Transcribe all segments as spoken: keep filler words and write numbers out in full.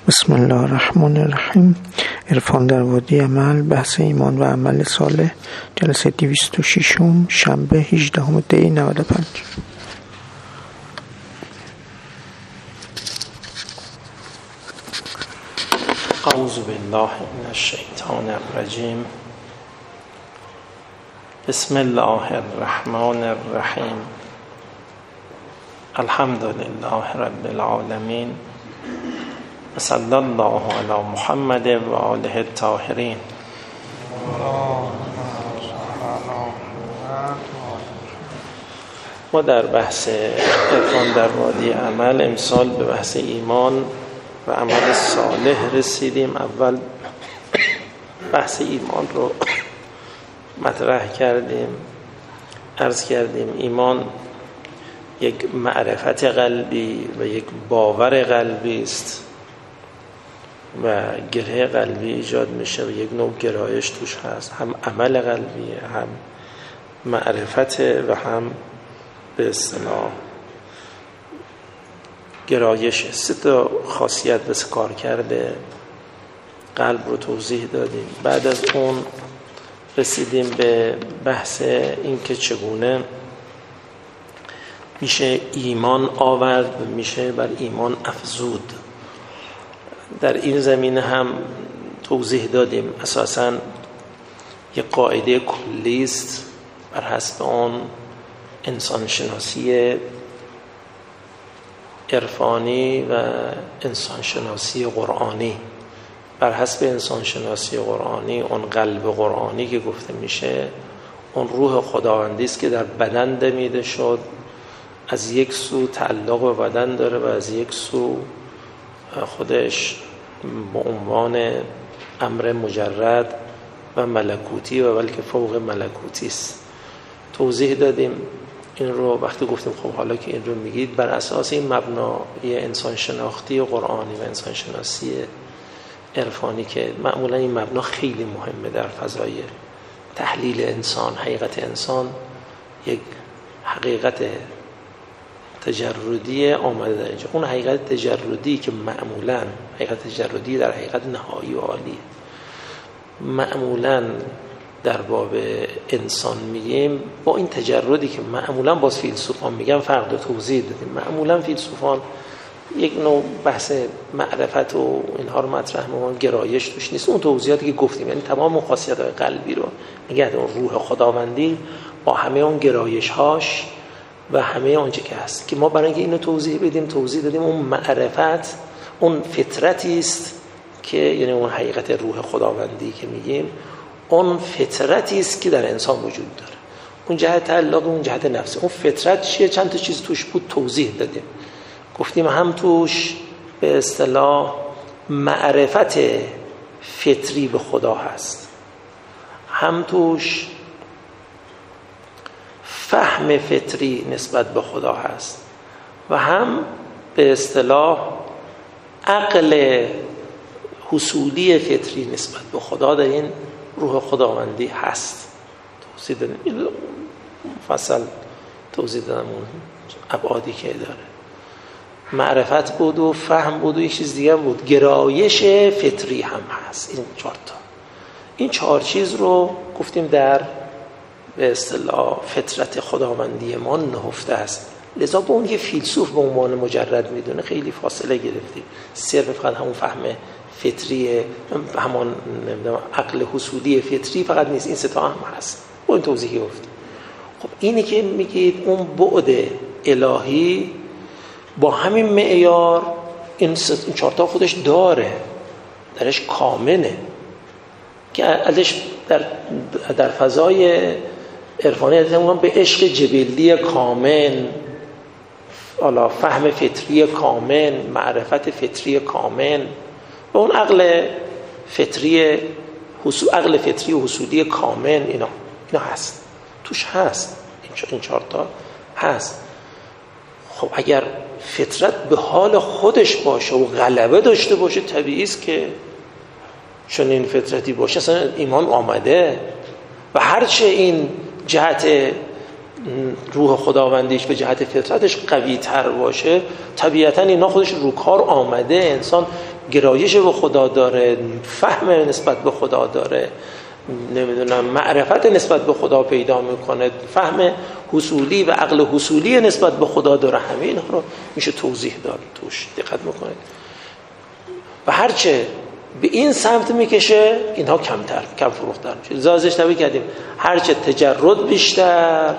بسم الله الرحمن الرحیم. عرفان در وادی عمل، بحث ایمان و عمل صالح، جلسه دویست و ششم، شنبه هجدهم دی نود و پنج. اعوذ بالله من الشیطان الرجیم. بسم الله الرحمن الرحیم. الحمد لله رب العالمین و صلی الله علی محمد و آله الطاهرین. ما در بحث عرفان در وادی عمل امسال به بحث ایمان و عمل صالح رسیدیم. اول بحث ایمان رو مطرح کردیم، عرض کردیم ایمان یک معرفت قلبی و یک باور قلبی است و گره قلبی ایجاد میشه و یک نوع گرایش توش هست، هم عمل قلبی، هم معرفت و هم به اصطلاح گرایش. سه تا خاصیت بس کار کرده قلب رو توضیح دادیم. بعد از اون رسیدیم به بحث این که چگونه میشه ایمان آورد و میشه بر ایمان افزود. در این زمینه هم توضیح دادیم اساساً یک قاعده کلی است بر حسب آن انسان شناسی عرفانی و انسان شناسی قرآنی. بر حسب انسان شناسی قرآنی اون قلب قرآنی که گفته میشه اون روح خداوندی است که در بدن دمیده شد، از یک سو تعلق به بدن داره و از یک سو خودش به عنوان امر مجرد و ملکوتی و بلکه فوق ملکوتی است. توضیح دادیم این رو. وقتی گفتیم خب حالا که این رو میگید بر اساس این مبنای انسان شناختی قرآنی و انسان شناسی عرفانی که معمولا این مبنا خیلی مهمه در فضای تحلیل انسان، حقیقت انسان یک حقیقت تجردی آمده در اینجا. اون حقیقت تجردی که معمولا حقیقت تجردی در حقیقت نهایی و عالیه، معمولا در باب انسان میگیم با این تجردی که معمولا باز فیلسوفان میگن فرق داره. توضیح دادیم معمولا فیلسوفان یک نوع بحث معرفت و اینها رو مطرح میکنن، گرایش توش نیست. اون توضیحاتی که گفتیم یعنی تمام خاصیت‌های قلبی رو نگه اون روح خداوندی با همه اون گرایش‌هاش و همه آنچه که هست که ما برای اینکه اینو توضیح بدیم توضیح دادیم اون معرفت اون فطرتی است که یعنی اون حقیقت روح خداوندی که میگیم اون فطرتی است که در انسان وجود داره. اون جهت تعلق، اون جهت نفسی. اون فطرت چیه؟ چند تا چیز توش بود توضیح دادیم. گفتیم هم توش به اصطلاح معرفت فطری به خدا هست، هم توش فهم فطری نسبت به خدا هست و هم به اصطلاح عقل حصولی فطری نسبت به خدا در این روح خداوندی هست. توضیح دادیم مفصل توضیح دادم اون ابعادی که داره. معرفت بود و فهم بود و یک چیز دیگه بود، گرایش فطری هم هست. این چهار تا این چهار چیز رو گفتیم در به اصطلاح فطرت خداوندی ما نهفته است. لذا با اون که فیلسوف به عنوان مجرد میدونه خیلی فاصله گرفتیم. صرف فقط همون فهم فطری، همان نمیدونم عقل حصولی فطری فقط نیست، این سه تا هم هست. با این توضیحی گفتیم. خب اینی که میگید اون بعد الهی با همین معیار این چهار تا خودش داره، درش کامله که ازش در در فضای عرفانی ازمون به عشق جبلی کامل، حالا فهم فطری کامل، معرفت فطری کامل و اون عقل فطری حصول عقل فطری و حصولی کامل اینا اینا هست توش هست. این چهار تا هست. خب اگر فطرت به حال خودش باشه و غلبه داشته باشه طبیعی است که چون این فطرتی باشه اصلا ایمان آمده و هرچه این جهت روح خداوندیش به جهت فطرتش قوی تر باشه طبیعتا اینا خودش رو کار آمده. انسان گرایش به خدا داره، فهم نسبت به خدا داره، نمیدونم معرفت نسبت به خدا پیدا میکنه، فهم حصولی و عقل حصولی نسبت به خدا داره، همه اینها رو میشه توضیح داد توش. دقت میکنید و هرچه به این سمت میکشه اینها کمتر کم فروختر میشه. لذا ازش تبیین کردیم هرچه تجرد بیشتر،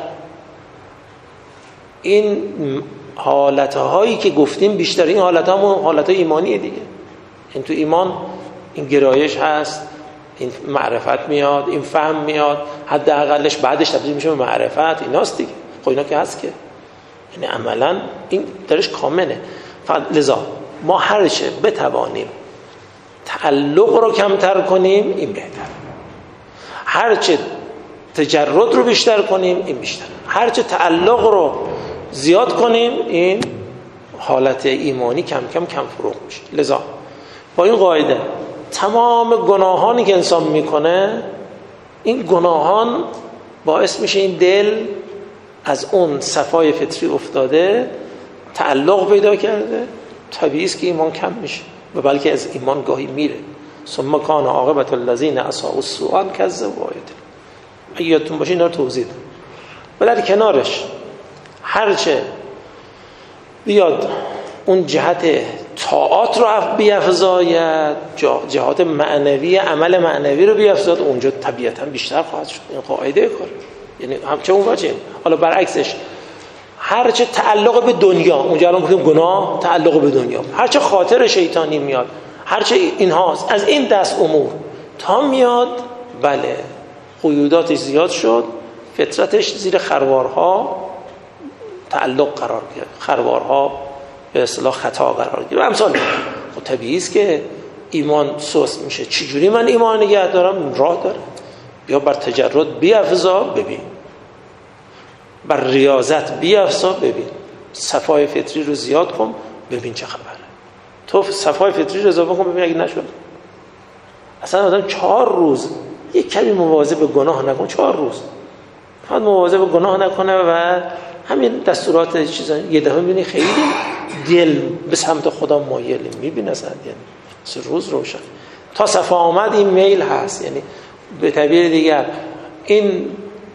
این حالتهایی که گفتیم بیشتر، این حالتها همون حالتهای ایمانیه دیگه. این تو ایمان این گرایش هست، این معرفت میاد، این فهم میاد، حداقلش بعدش تبدیل میشه به معرفت، ایناست دیگه. خب اینا که هست که یعنی عملا این درش کامله. فقط لذا ما هرچه بتوانیم تعلق رو کمتر کنیم این بهتر، هرچه تجرد رو بیشتر کنیم این بیشتر، هرچه تعلق رو زیاد کنیم این حالت ایمانی کم کم کم فروغ میشه. لذا با این قاعده تمام گناهانی که انسان میکنه، این گناهان باعث میشه این دل از اون صفای فطری افتاده، تعلق پیدا کرده، طبیعی است که ایمان کم میشه و بلکه از ایمان گاهی میره. ثم کان عاقبة الذین اساءوا السوء کذبوا آیات. اگه یادتون باشه اینا رو توضیح دادم. ولی در کنارش هرچه بیاد اون جهت طاعات رو بیافزاید، جهات معنوی عمل معنوی رو بیافزاید، اونجا طبیعتا بیشتر خواهد شد. این قاعده کاره، یعنی همچه اون وجه. حالا برعکسش هرچه تعلق به دنیا، اونجا الان گفتیم گناه تعلق به دنیا، هرچه خاطر شیطانی میاد، هرچه اینهاست از این دست امور تا میاد، بله قیوداتش زیاد شد، فطرتش زیر خروارها تعلق قرار گرفت، خروارها به اصطلاح خطا قرار گرفت و امثال. خب طبیعی است که ایمان سست میشه. چجوری من ایمان نگه دارم؟ راه داره. بیا بر تجرد بیافزا ببین، بر ریاضت بیافزا ببین، صفای فطری رو زیاد کن ببین چه خبره. تو صفای فطری رو اضافه کن ببین اگه نشد. اصلا آدم چهار روز یک کمی مواظب به گناه نکن، چهار روز فقط مواظب به گناه نکنه و همین دستورات چیزا یه دفعه میبینی خیلی دل به سمت خدا مایل میبینه اصلا، یعنی سه روز روشن تا صفا آمد این میل هست. یعنی به تعبیر دیگر این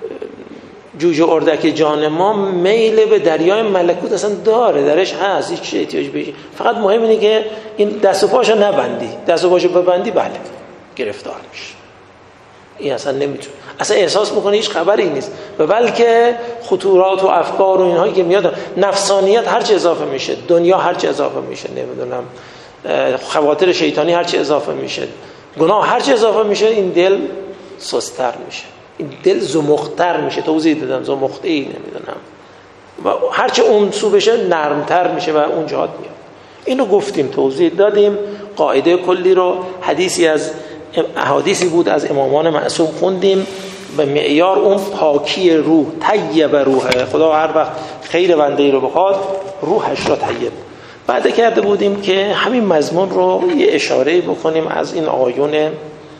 جوجه اردک جان ما میل به دریای ملکوت اصلا داره، درش هست، هیچ احتیاج بهش. فقط مهم اینه که این دست و پاشو نبندی، دست و پاشو ببندی بله گرفتار میشه. این اصلا نمیتونه، اصلا احساس میکنه هیچ خبری نیست و بلکه خطورات و افکار و اینهایی که میاد، نفسانیت هرچی اضافه میشه، دنیا هرچی اضافه میشه، نمیدونم خواطر شیطانی هرچی اضافه میشه، گناه هرچی اضافه میشه، این دل سستر میشه، این دل زمختر میشه. توضیح دادم زمختی نمیدونم و هرچی اون سو بشه نرمتر میشه و اون جهات میاد. اینو گفتیم توضیح دادیم. قاعده کلی رو حدیثی از احادیثی بود از امامان معصوم خوندیم و معیار اون پاکی روح، طیب روح خدا هر وقت خیر بنده ای رو بخواد روحش را طیب. بعد کرده بودیم که همین مضمون رو یه اشاره بکنیم از این آیون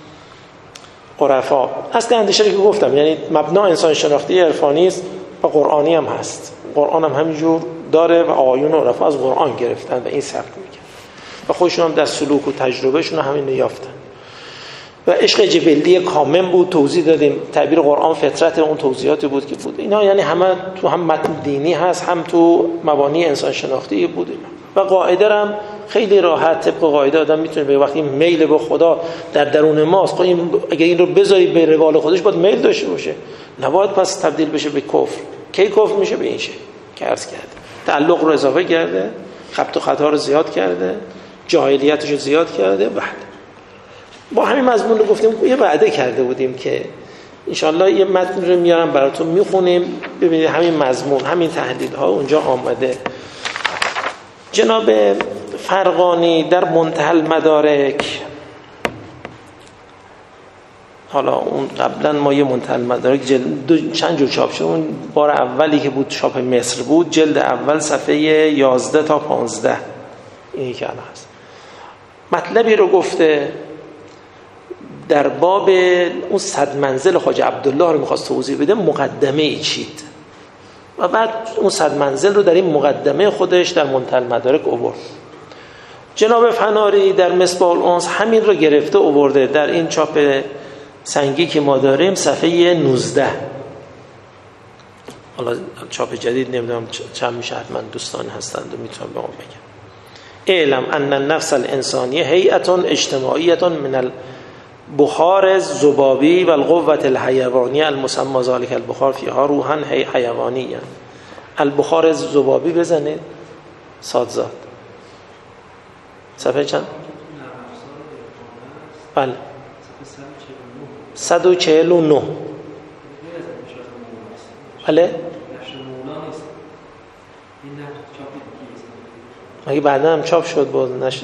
عرفا. اصل اندیشه که گفتم یعنی مبنا انسان شناختی عرفانی است و قرآنی هم هست، قرآن هم همینجور داره و آیون عرفا از قرآن گرفتن و این سبک میگن و خودشون هم در سلوک و تجربهشون همین یافتن و عشق جبلی کامل بود. توضیح دادیم تعبیر قرآن فطرت اون توضیحاتی بود که بود. اینا یعنی همه تو هم متن دینی هست، هم تو مبانی انسان شناختی بود اینا. و قاعده هم خیلی راحت طبق قاعده آدم میتونه به وقتی میل به خدا در درون ماست، خب این اگه این رو بذاری به روال خودش باید میل داشته باشه، نباید پس تبدیل بشه به کفر. کی کفر میشه؟ به این شکل که عرض کرده، تعلق رو اضافه کرده، خبط و خطا رو زیاد کرده، جاهلیتش رو زیاد کرده. بعد با همین مضمون رو گفتیم، یه وعده کرده بودیم که انشالله یه متن رو میارم براتون میخونیم ببینید همین مضمون همین تحلیل ها اونجا آمده. جناب فرغانی در منتهی المدارک، حالا اون قبلا ما یه منتهی المدارک جلد چند جور چاپ شد، اون بار اولی که بود چاپ مصر بود، جلد اول صفحه یازده تا پانزده اینی که الان هست. مطلبی رو گفته در باب اون صد منزل خواجه عبدالله رو میخواست توضیح بده، مقدمه ای چید و بعد اون صد منزل رو در این مقدمه خودش در منتهی المدارک آورد. جناب فناری در مصباح الانس همین رو گرفته آورده در این چاپ سنگی که ما داریم صفحه نوزده. حالا چاپ جدید نمیدونم چند میشه، حتما دوستان هستند و میتونم به اون بگم. اعلم ان النفس الانسانی هیئت اجتماعیه من البخار الذبابی و القوة الحیوانی المسمى ذلك البخار فیها روحا حیوانی. البخار الذبابی بزنید سادزاد صفحه چند؟ بله صد و چهل و نه. بله مگه بعدا هم چاپ شد باز نشر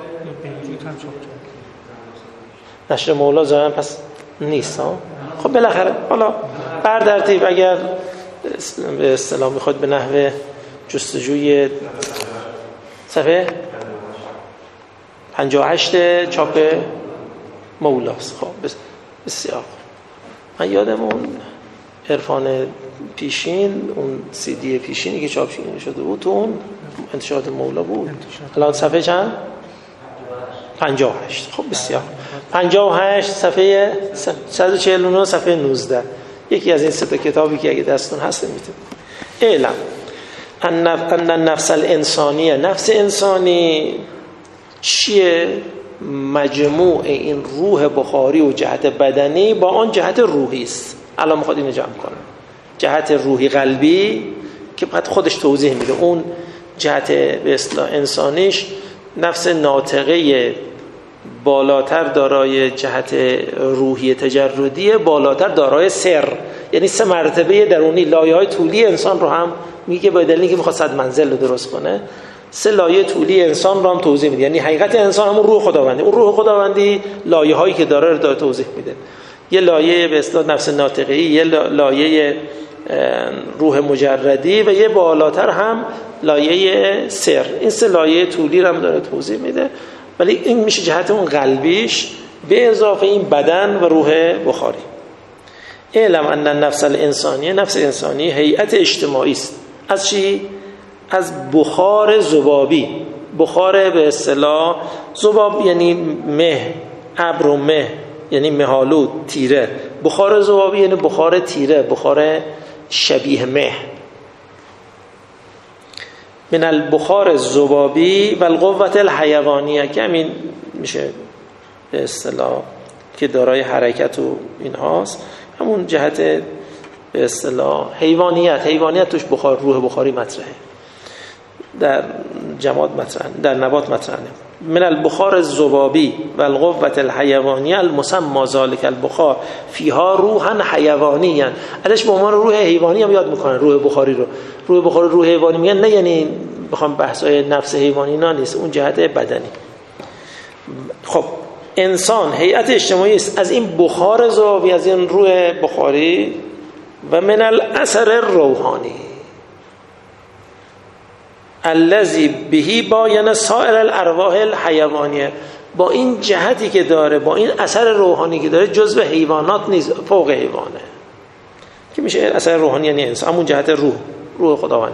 نشر مولا ظاهرا پس نیست ها. خب بالاخره حالا بر ترتیب اگر به اصطلاح میخواد به نحو جستجوی صفحه پنجاه و هشت چاپ مولاست. خب بسیار من یادم اون عرفان پیشین، اون سی دی پیشینی که چاپ شده بود تو اون انتشارات مولا بود. الان صفحه چند؟ پنجاه و هشت. خب بسیار پنجاه و هشت صفحه صد و چهل و نه صفحه نوزده. یکی از این سه تا کتابی که اگه دستون هست میتونید. اعلم ان النفس الانسانیه، نفس انسانی چیه؟ مجموع این روح بخاری و جهت بدنی با آن جهت روحی است. الان میخواد اینو جمع کنه. جهت روحی قلبی که بعد خودش توضیح میده. اون جهت به اصطلاح انسانیش نفس ناطقه بالاتر دارای جهت روحی تجردی، بالاتر دارای سر، یعنی سه مرتبه درونی. لایه‌های طولی انسان رو هم میگه به دلیلی که میخواد صد منزل رو درست کنه. سه لایه طولی انسان رو هم توضیح میده. یعنی حقیقت انسان همون روح خداوندی. اون روح خداوندی لایه هایی که داره رو داره توضیح میده. یه لایه به اصطلاح نفس ناطقی، یه لایه روح مجردی و یه بالاتر هم لایه سر. این سه لایه طولی رو هم داره توضیح میده. ولی این میشه جهت اون قلبیش به اضافه این بدن و روح بخاری. اعلم ان النفس الانسانی، نفس انسانی هیئت اجتماعی است. از چی؟ از بخار ذبابی. بخار به اصطلاح ذباب یعنی مه، ابر و مه یعنی مه‌آلود، تیره. بخار ذبابی یعنی بخار تیره، بخار شبیه مه. من البخار الذبابی و القوة الحیوانیه که همین میشه به اصطلاح که دارای حرکت و این هاست، همون جهت به اصطلاح حیوانیت. حیوانیت توش بخار، روح بخاری مطرحه، در جماد مطرحه، در نبات مطرحه. من البخار الذبابی و القوة الحیوانیه المسمى ذلك البخار فیها روحا حیوانیه. ازش به عنوان روح حیوانی هم یاد میکنن. روح بخاری رو روح بخاری روح حیوانی میگن، نه یعنی بخوام بحثای نفس حیوانی نه نیست، اون جهت بدنی. خب انسان هیئت اجتماعی است از این بخار ذبابی، از این روح بخاری. و من الاثر الروحانی الذی به باین سائر الارواح الحیوانیه. با این جهتی که داره، با این اثر روحانی که داره، جزو حیوانات نیست، فوق حیوانه. که میشه اثر روحانی یعنی انسان، همون جهت روح، روح خداوندی.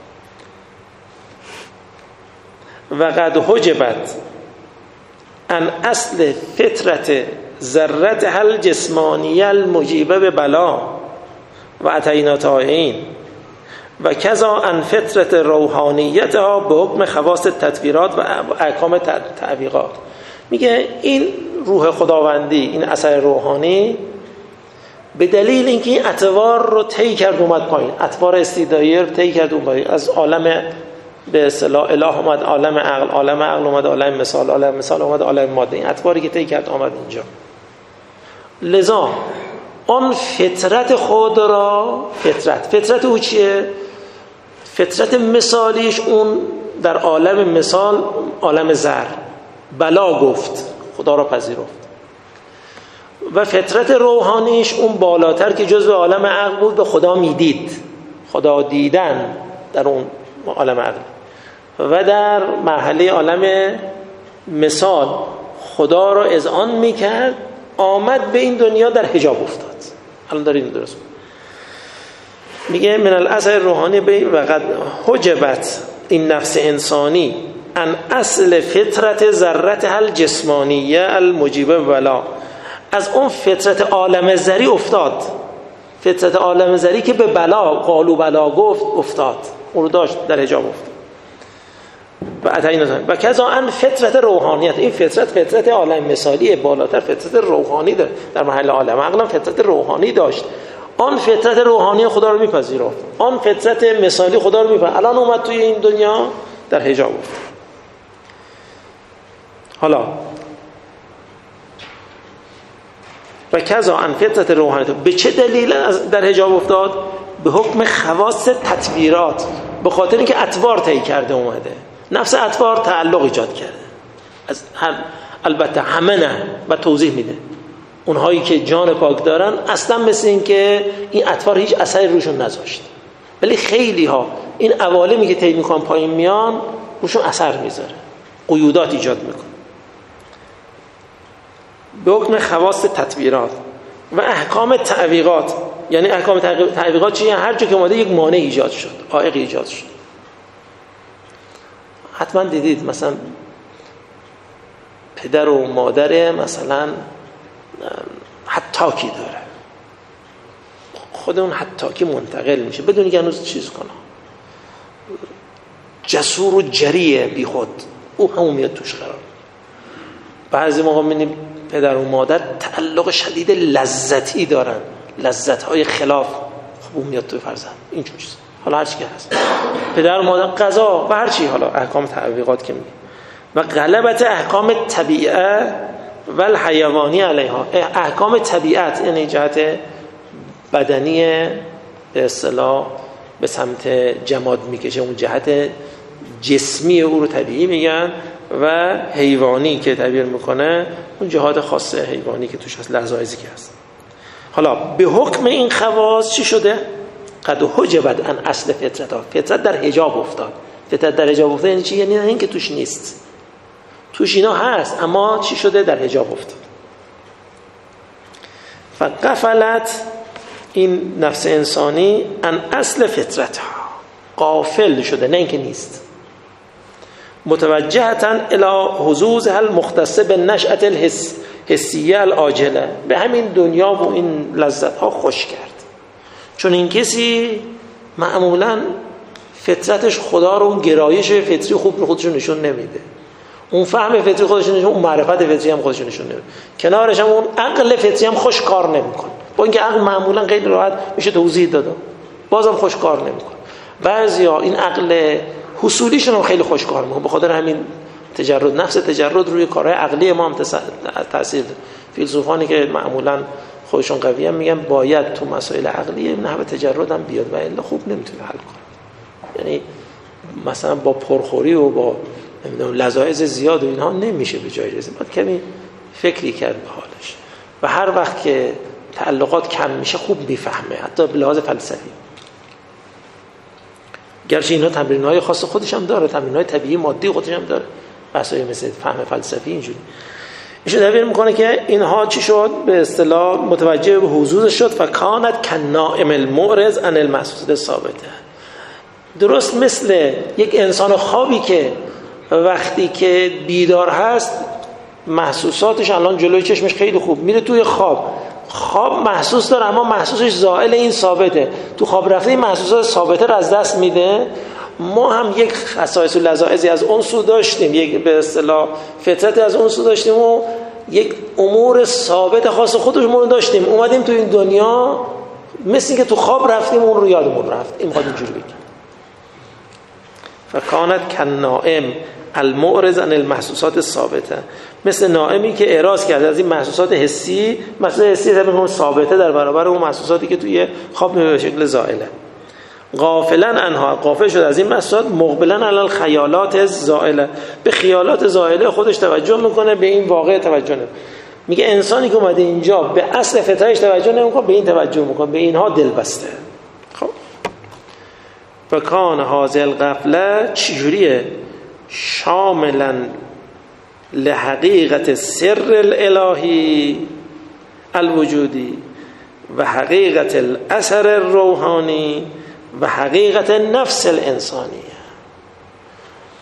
و قد حجبت ان اصل فطرت ذرت هل جسمانیه المجیبه به بلا و اتینا طائعین و کذا ان فطرت روحانیتها به حکم خواص تطویرات و احکام تعویقات. میگه این روح خداوندی، این اثر روحانی، به دلیل اینکه این اطوار رو طی کرد اومد پایین، اطوار استیدایی رو طی کرد اومد پایین، از عالم به اصطلاح اله اومد عالم عقل، عالم عقل اومد عالم مثال، عالم مثال اومد عالم ماده. این اطواری که طی کرد اومد اینجا. لذا آن فطرت خود را، فطرت فطرت او چیه؟ فطرت مثالیش اون در عالم مثال، عالم زر، بلا گفت، خدا را پذیرفت. و فطرت روحانیش اون بالاتر که جزء عالم عقل بود، به خدا میدید، خدا دیدن در اون عالم عقل. و در مرحله عالم مثال خدا را اذعان میکرد، آمد به این دنیا در حجاب افتاد. الان داریم درست میگه من الاثر روحانی به و قد حجبت این نفس انسانی ان اصل فطرت ذرت هل جسمانیه المجیبه بلا، از اون فطرت عالم ذری افتاد، فطرت عالم ذری که به بلا قالو بلا گفت افتاد، اون رو داشت در حجاب افتاد. و اتینا و کذا ان فطرت روحانیت، این فطرت فطرت عالم مثالیه، بالاتر فطرت روحانی داره در محل عالم عقلم فطرت روحانی داشت، آن فطرت روحانی خدا رو میپذیرفت، آن فطرت مثالی خدا رو میپذیرفت، الان اومد توی این دنیا در حجاب افتاد. حالا و کذا ان فطرت روحانیت، به چه دلیل در حجاب افتاد؟ به حکم خواص تطویرات، به خاطر اینکه اطوار طی کرده اومده، نفس اطوار تعلق ایجاد کرده از هر، البته همه نه و توضیح میده، اونهایی که جان پاک دارن اصلا مثل این که این اطوار هیچ اثری روشون نذاشت، ولی خیلی ها این عوالمی که طی میکنن پایین میان روشون اثر میذاره، قیودات ایجاد میکنه. به حکم خواص تطویرات و احکام تعویقات، یعنی احکام تعویقات چیه؟ هر جا که اومده یک مانع ایجاد شد، عائق ایجاد شد. حتما دیدید مثلا پدر و مادر مثلا حتاکی داره، خود اون حتاکی منتقل میشه بدون که هنوز چیز کنه، جسور و جریه بی خود، او همون میاد توش قرار. بعضی موقع میبینیم پدر و مادر تعلق شدید لذتی دارن، لذت‌های خلاف، خب اون میاد توی فرزند، این چون چیز. حالا هر چی که هست، پدر و مادر قضا و هر چی، حالا احکام تعویقات که میگه، و غلبت احکام طبیعه و الحیوانی علیها، احکام طبیعت یعنی جهت بدنی به اصطلاح به سمت جماد میکشه، اون جهت جسمی او رو طبیعی میگن، و حیوانی که تعبیر میکنه اون جهات خاص حیوانی که توش هست، لحظایزی که هست. حالا به حکم این خواص چی شده؟ قد حجبت ان اصل فطرت ها، فطرت در حجاب افتاد. فطرت در حجاب افتاد یعنی چی؟ یعنی این که توش نیست، توش اینا هست اما چی شده؟ در حجاب افتاد. فغفلت این نفس انسانی ان اصل فطرت ها، غافل شده، نه اینکه نیست، متوجهتاً الی حظوظ المختص بالنشأة الحس حسیه العاجله، به همین دنیا و این لذت ها خوش کرد. چون این کسی معمولاً فطرتش خدا رو، اون گرایش فطری خوب رو خودشون نشون نمیده، اون فهم فطری خودشون نشون، اون معرفت فطری هم خودشون نشون نمیده، کنارش هم اون عقل فطری هم خوش کار نمیکنه، با اینکه عقل معمولاً خیلی راحت میشه توضیح داد، بازم خوش کار نمیکنه. بعضیا این عقل حصولیشون هم خیلی خوش کار میکنه، به خاطر همین تجرد، نفس تجرد روی کارهای عقلی ما هم تاثیر داره. فیلسوفانی که معمولا خودشون قوی هم میگن باید تو مسائل عقلی نحوه تجرد هم بیاد و الا خوب نمیتونه حل کنه. یعنی مثلا با پرخوری و با نمیدونم لذایذ زیاد و اینها نمیشه به جای رسید، باید کمی فکری کرد به حالش، و هر وقت که تعلقات کم میشه خوب میفهمه، حتی به لحاظ فلسفی. گرچه اینها تمرین‌های خاص خودش هم داره، تمرین‌های طبیعی مادی خودش هم داره، بحثای مثل فهم فلسفی اینجوری. ایشون تعبیر میکنه که اینها چی شد؟ به اصطلاح متوجه به حضورش شد. فکانت کنائم المعرض عن المحسوسات ثابته، درست مثل یک انسان خوابی که وقتی که بیدار هست محسوساتش الان جلوی چشمش خیلی خوب میره توی خواب، خواب محسوس داره اما محسوسش زائل این ثابته، تو خواب رفته این محسوسات ثابته رو از دست میده. ما هم یک خصایص و لذایذی از اون سو داشتیم، یک به اصطلاح فطرت از اون سو داشتیم و یک امور ثابت خاص خودمون داشتیم، اومدیم تو این دنیا مثل اینکه تو خواب رفتیم اون رو یادمون رفت. این میخواد اینجوری بگیم فکانت کنائم المعرض عن المحسوسات ثابته، مثل نائمی که اعراض کرده از این محسوسات حسی، محسوسات حسی طبعا ثابته در برابر اون محسوساتی که توی خواب به شکل زائله. غافلا عنها، غافل شد از این محسوسات، مقبلا علی الخیالات زائله، به خیالات زائله خودش توجه میکنه، به این واقع توجه نمیکنه. میگه انسانی که اومده اینجا به اصل فطرتش توجه نمیکنه، به این توجه میکنه، به اینها دل بسته. خب فکان هذه الغفله چجوریه؟ شاملا لحقیقت سر الالهی الوجودی و حقیقت الاثر الروحانی و حقیقت نفس الانسانیه.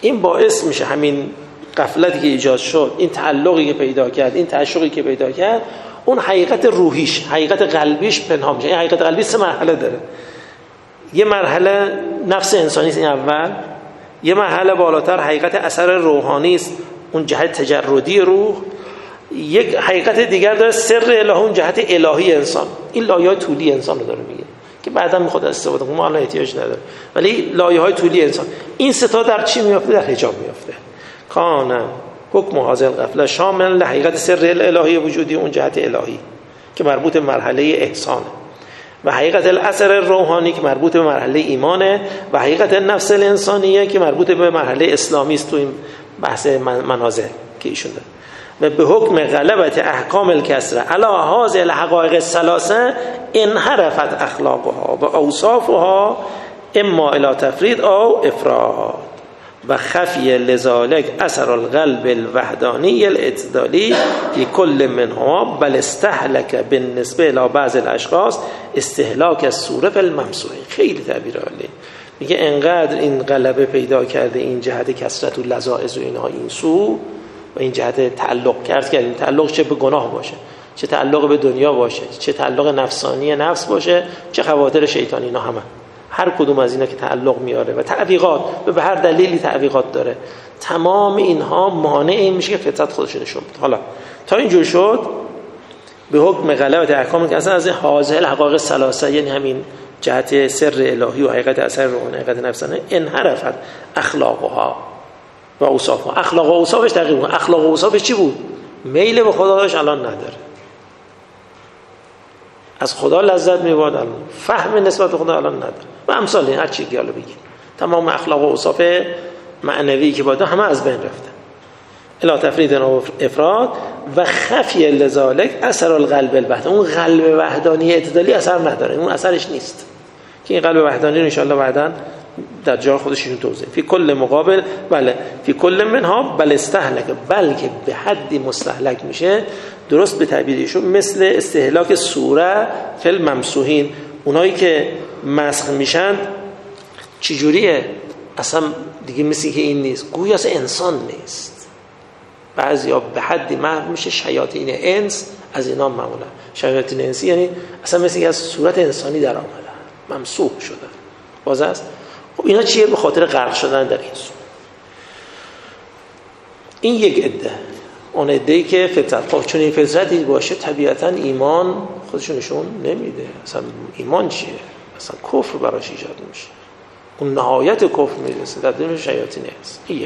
این باعث میشه همین غفلتی که ایجاد شد، این تعلقی که پیدا کرد، این تعشقی که پیدا کرد، اون حقیقت روحیش، حقیقت قلبیش پنهان میشه. این حقیقت قلبی سه مرحله داره. یه مرحله نفس انسانی است، این اول. یه مرحله بالاتر حقیقت اثر روحانی است، اون جهت تجردی روح. یک حقیقت دیگر داره سر الهی، اون جهت الهی انسان. این لایه‌های طولی انسان رو داره میگه که بعدا میخواد استفاده کنه، ما الان احتیاج نداره، ولی لایه‌های طولی انسان. این سه تا در چی میافته؟ در حجاب میافته. کان حکم هذه الغفله شامل لحقیقت سر الهی وجودی، اون جهت الهی که مربوط به مرحله احسانه، و حقیقت الاثر روحانی که مربوط به مرحله ایمانه، و حقیقت نفس الانسانیه که مربوط به مرحله اسلامی است تو این بحث منازل که ایشون داره. و به حکم غلبت احکام الکسره علی هذه الحقائق الثلاثه انحرفت اخلاقها و اوصافها اما الی تفرید او افراد و خفی لذالک اثر القلب الوحدانی الاعتدالی فی کل منها، بل استهلک بالنسبه الی بعض الاشخاص استهلاک الصوره فی الممسوحین. خیلی تعبیر عالی. میگه انقدر این غلبه پیدا کرده این جهت کثرت و لذائذ و اینها، این سو و این جهت تعلق کرد که این تعلق چه به گناه باشه، چه تعلق به دنیا باشه، چه تعلق نفسانی نفس باشه، چه خواطر شیطانی، اینا همه هر کدوم از اینا که تعلق میاره و تعویقات به هر دلیلی تعویقات داره، تمام اینها مانع این میشه که فطرت خودش نشون بده. حالا تا اینجور شد به حکم غلبت احکام که اصلا از حاضر الحقائق ثلاثه، یعنی همین جهت سر الهی و حقیقت اثر روحانی، حقیقت نفسانه، انحرفت اخلاقها و اوصافها. اخلاق و اوصافش تقریبا اخلاق و اوصافش چی بود؟ میل به خدا داشت، الان نداره. از خدا لذت می‌برد، الان فهم نسبت به خدا الان نداره. و امثال این هر چی که حالا بگیم، تمام اخلاق و اوصاف معنوی که باید همه از بین رفته. الا تفرید و افراد و خفی لذالک اثر القلب الوحدانی. اون قلب وحدانی اعتدالی اثر نداره، اون اثرش نیست که این قلب وحدانی رو ان شاء الله بعداً در جای خودشون توضیح. فی کل مقابل، بله فی کل منها بل استهلک، بلکه به حدی مستهلک میشه، درست به تعبیرشون مثل استهلاک سوره فی الممسوحین. اونایی که مسخ میشن چجوریه؟ اصلا دیگه مثل که این نیست، گویا اصلا انسان نیست. بعضیا به حدی محو میشه شیاطین انس، از اینا معمولا شیاطین انسی یعنی اصلا مثل که از صورت انسانی در آمدن، ممسوح شدن. باز است خب اینا چیه؟ به خاطر غرق شدن در این سو. این یک عده، اون عده‌ای که فطرت، خب چون این فطرتی باشه طبیعتا ایمان خودشونشون نمیده. اصلا ایمان چیه؟ اصلا کفر براش ایجاد میشه، اون نهایت کفر میرسه، در دل شیاطین هست. این یک.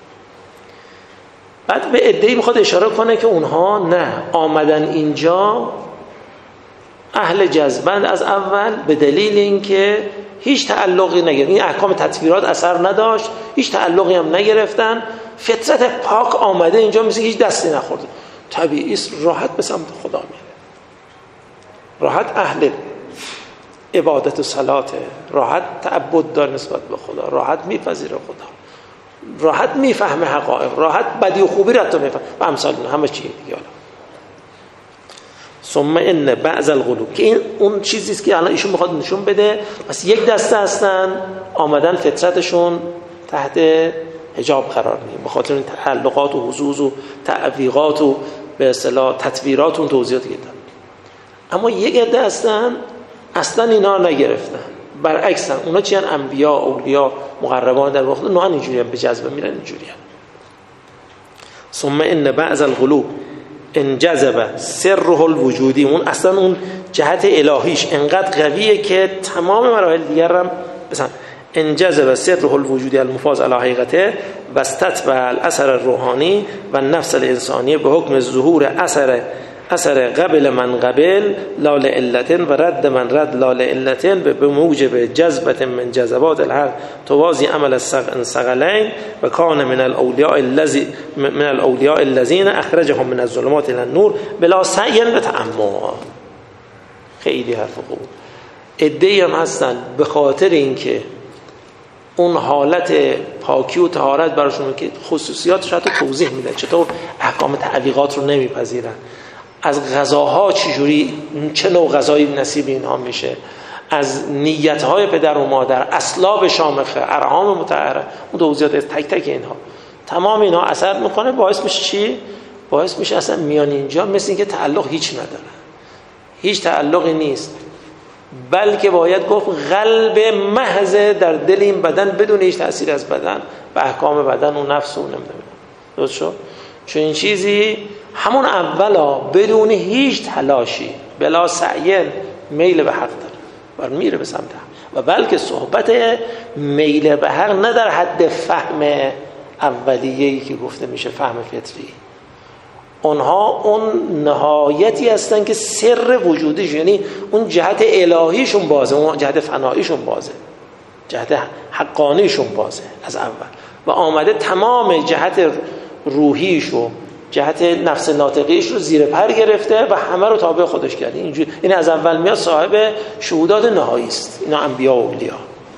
بعد به عده‌ای میخواد اشاره کنه که اونها نه، آمدن اینجا اهل جذبند از اول به دلیل اینکه هیچ تعلقی نگرفتن، این احکام تطویرات اثر نداشت، هیچ تعلقی هم نگرفتن، فطرت پاک آمده اینجا، مثل هیچ دستی نخورده، طبیعی است، راحت به سمت خدا میره، راحت اهل عبادت و صلاته، راحت تعبد دار نسبت به خدا، راحت میپذیره خدا، راحت میفهمه حقایق، راحت بدی و خوبی رو حتی میفهمه و امثال همه چی دیگه. ثم ان بعض القلوب، که این اون چیزی است که الان ایشون میخواد نشون بده. پس یک دسته هستن آمدن فطرتشون تحت حجاب قرار میگیره به خاطر این تعلقات و حظوظ و تعویقات و به اصطلاح تطویرات و توضیحاتی که دادن. اما یک عده هستن اصلا اینا رو نگرفتن، برعکسن اونا چیان؟ انبیا، اولیا، مقربان در واقع نه اینجوریه، به جذبه میرن اینجوریه. ثم ان بعض القلوب انجذب سره الوجودی، اون اصلا اون جهت الهیش انقدر قویه که تمام مراحل دیگر هم مثلا انجذب سره الوجودی المفاض علی حقیقته و استتبع الاثر الروحانی و نفس الانسانی به حکم ظهور اثر اثر قبل من قبل لا لعلت و رد من رد لا لعلت به موجب جذبت من جذبات الحق توازی عمل الثقلین و کان من الاولیاء الذی من الاولیاء الذین اخرجهم من الظلمات الى النور بلا سعی و تعمق. خیلی حرف خوب. عده‌ای هم هستن به خاطر اینکه اون حالت پاکی و طهارت براشون که خصوصیاتش رو توضیح میده، چطور احکام تعویقات رو نمیپذیرن، از غذاها چجوری چه نوع غذایی نصیب اینها میشه، از نیت‌های پدر و مادر، اسلاب شامخه، ارحام مطهره، اون توضیحات تک تک اینها، تمام اینها اثر میکنه. باعث میشه چی؟ باعث میشه اصلا میان اینجا مثل اینکه تعلق هیچ نداره، هیچ تعلقی نیست، بلکه باید گفت قلب محض در دل این بدن بدون هیچ تأثیر از بدن به احکام بدن و نفس و نمیدونم. درست شد؟ چون این چیزی همون اولا بدون هیچ تلاشی بلا سعی میل به حق داره و میره به سمت حق، و بلکه صحبت میل به حق نه در حد فهم اولیه‌ای که گفته میشه فهم فطری، اونها اون نهایتی هستن که سر وجودش، یعنی اون جهت الهیشون بازه، اون جهت فناییشون بازه، جهت حقانیشون بازه از اول، و آمده تمام جهت روحیش و جهت نفس ناطقیش رو زیر پر گرفته و همه رو تابع خودش کرده. اینجوری این از اول میاد صاحب شهودات نهایی است. اینا انبیا و اولیا.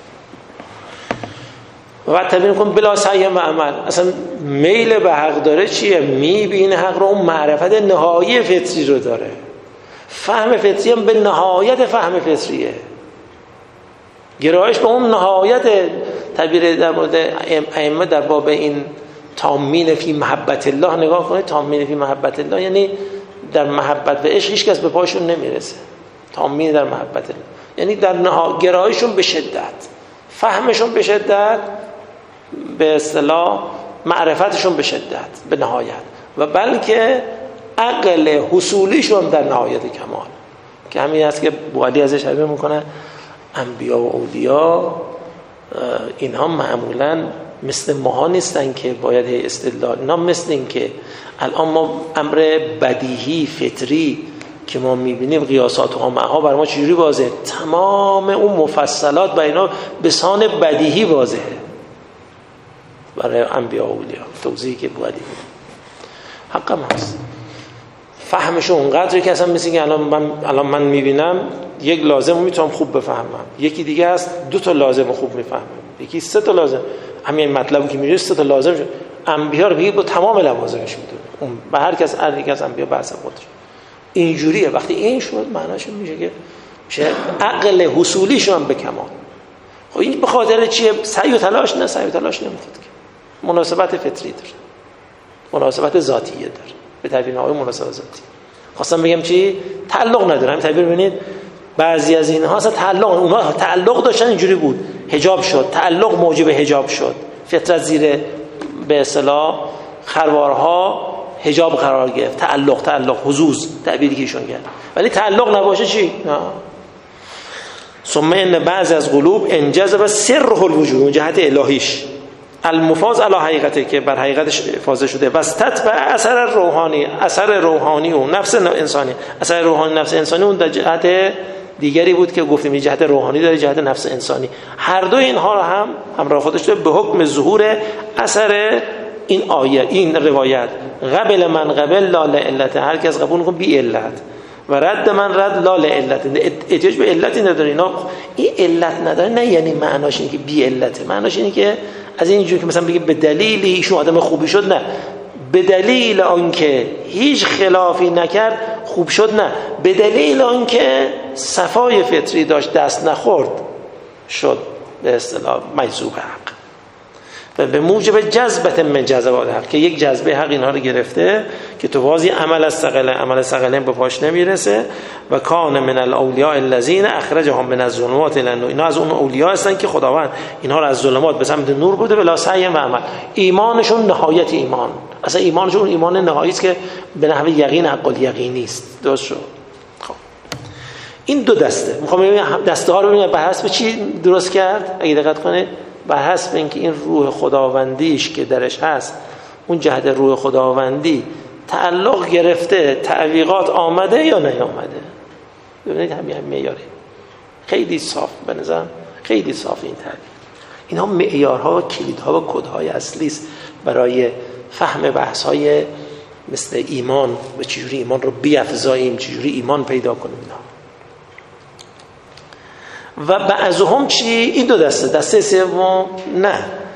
و بعد تبیین کن بلا سعی و عمل. اصلا میل به حق داره چیه؟ میبینه حق رو، اون معرفت نهایی فطری رو داره. فهم فطری هم به نهایت فهم فطریه، گرایش به اون نهایت. تعبیر در مورد ائمه در باب این تامین فی محبت الله نگاه کنید. تامین فی محبت الله یعنی در محبت و عشق هیچ کس به پاشون نمیرسه. تامین در محبت الله یعنی در نها... گرایشون به شدت، فهمشون به شدت، به اصطلاح معرفتشون به شدت به نهایت، و بلکه عقل حصولیشون در نهایت کمال، که همین است که بوعلی ازش تعبیر میکنه انبیا و اولیا اینها معمولا مثل ماها نیستن که باید استدلال، اینا مثل این که الان ما امر بدیهی فطری که ما میبینیم قیاسات ها معها بر ما چجوری واضحه، تمام اون مفصلات برای اینا به سان بدیهی واضحه برای انبیا و اولیا. توضیحی که بوعلی حقم هست، فهمشون اونقدری که اصلا مثل که الان من الان من میبینم یک لازم رو میتونم خوب بفهمم، یکی دیگه است دو تا لازم رو خوب میفهمم، یکی سه تا لازم. همین مطلبی که میگه سه تا لازم شد. انبیا رو بگید با تمام لوازمش میدونه، اون به هر کس هر یک از انبیا بحث خودش اینجوریه. وقتی این شد معناش میشه که میشه عقل حصولیشون به کمال. خب این به خاطر چیه؟ سعی و تلاش؟ نه، سعی و تلاش نمیخواد که، مناسبت فطری داره، مناسبت ذاتیه داره، به تعبیر نهایی مناسبت ذاتی. خواستم بگم چی؟ تعلق نداره. همین تعبیر ببینید بعضی از اینها اصلا تعلق، اونها تعلق داشتن اینجوری بود، حجاب شد، تعلق موجب حجاب شد، فطرت زیر به اصطلاح خروارها حجاب قرار گرفت، تعلق تعلق حظوظ تعبیری که ایشون کرد. ولی تعلق نباشه چی؟ نه. ثم ان بعضی از قلوب انجذب سره الوجود، جهت الهیش، المفاز علی حقیقته که بر حقیقتش فاز شده، وسطت به اثر روحانی، اثر روحانی و نفس انسانی، اثر روحانی نفس انسانی اون در جهت دیگری بود که گفتیم جهت روحانی داره، جهت نفس انسانی. هر دو اینها رو هم همراه خودش داره به حکم ظهور اثر این آیه، این روایت. قبل من قبل لا لعلت، هر کس قبول کنه بی علت، و رد من رد لا لعلت، احتیاج به علتی نداره. اینا این علت نداره نه یعنی معناش اینه که بی علته، معناش اینه که از اینجوری که مثلا بگه به دلیل ایشون آدم خوبی شد، نه، به دلیل آنکه هیچ خلافی نکرد خوب شد، نه، به دلیل آنکه صفای فطری داشت دست نخورد شد به اصطلاح مجذوب حق، و به موجب جذبت من جذبات حق، که یک جذبه حق اینها رو گرفته که تو بازی عمل از ثقله، عمل از ثقله به پاش نمیرسه. و کان من الاولیاء الذین اخرجهم من الظلمات الی النور، اینا از اون اولیاء هستن که خداوند اینها رو از ظلمات به سمت نور برده، بلا سعی و عمل. ایمانشون نهایت ایمان، اصلا ایمانشون ایمان نهایی است که به نحو یقین حق الیقینی است. درست شد؟ خب این دو دسته میخوام ببینم دسته ها رو ببینم بر حسب چی درست کرد. اگه دقت کنید بر حسب اینکه این روح خداوندیش که درش هست، اون جهت روح خداوندی تعلق گرفته، تعویقات آمده یا نیامده. ببینید همین هم معیاره خیلی صاف، به نظرم خیلی صاف این تعبیر. اینها معیارها و کلیدها و کدهای اصلی است برای فهم بحث‌های مثل ایمان و چجوری ایمان رو بیافزاییم، چجوری ایمان پیدا کنیم. و بعضهم چی؟ این دو دسته. دسته سوم نه،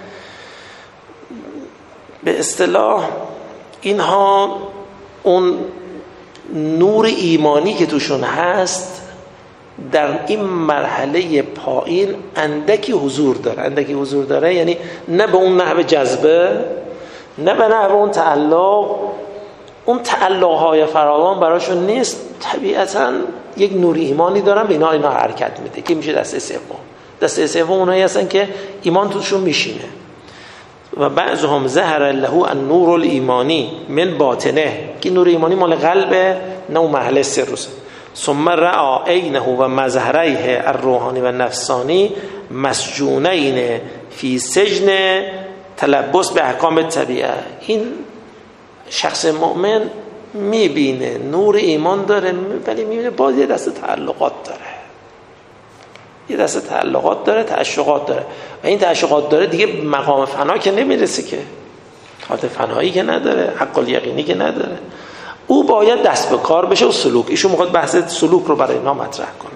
به اصطلاح اینها اون نور ایمانی که توشون هست در این مرحله پایین اندکی حضور داره. اندکی حضور داره یعنی نه به اون نحو جذبه، نه به نحو اون تعلق. اون تعلق‌های فراوان براشون نیست، طبیعتاً یک نور ایمانی دارن، به اینا اینا حرکت میده که میشه دسته سوم. دسته سوم اونایی هستن که ایمان توشون میشینه. و بعضهم ظهر له النور الایمانی من باطنه، که نور ایمانی مال قلبه، نه اون محل سرس. ثم رأى عینه و مظهریه الروحانی و نفسانی مسجونین فی سجن تلبس به احکام طبیعه. این شخص مؤمن میبینه نور ایمان داره، ولی میبینه باز یه دسته تعلقات داره، یه دسته تعلقات داره، تعشقات داره. و این تعشقات داره دیگه مقام فنا که نمیرسه، که حالت فنایی که نداره، حق الیقینی که نداره. او باید دست به کار بشه و سلوک. ایشون میخواد بحث سلوک رو برای اینا مطرح کنه.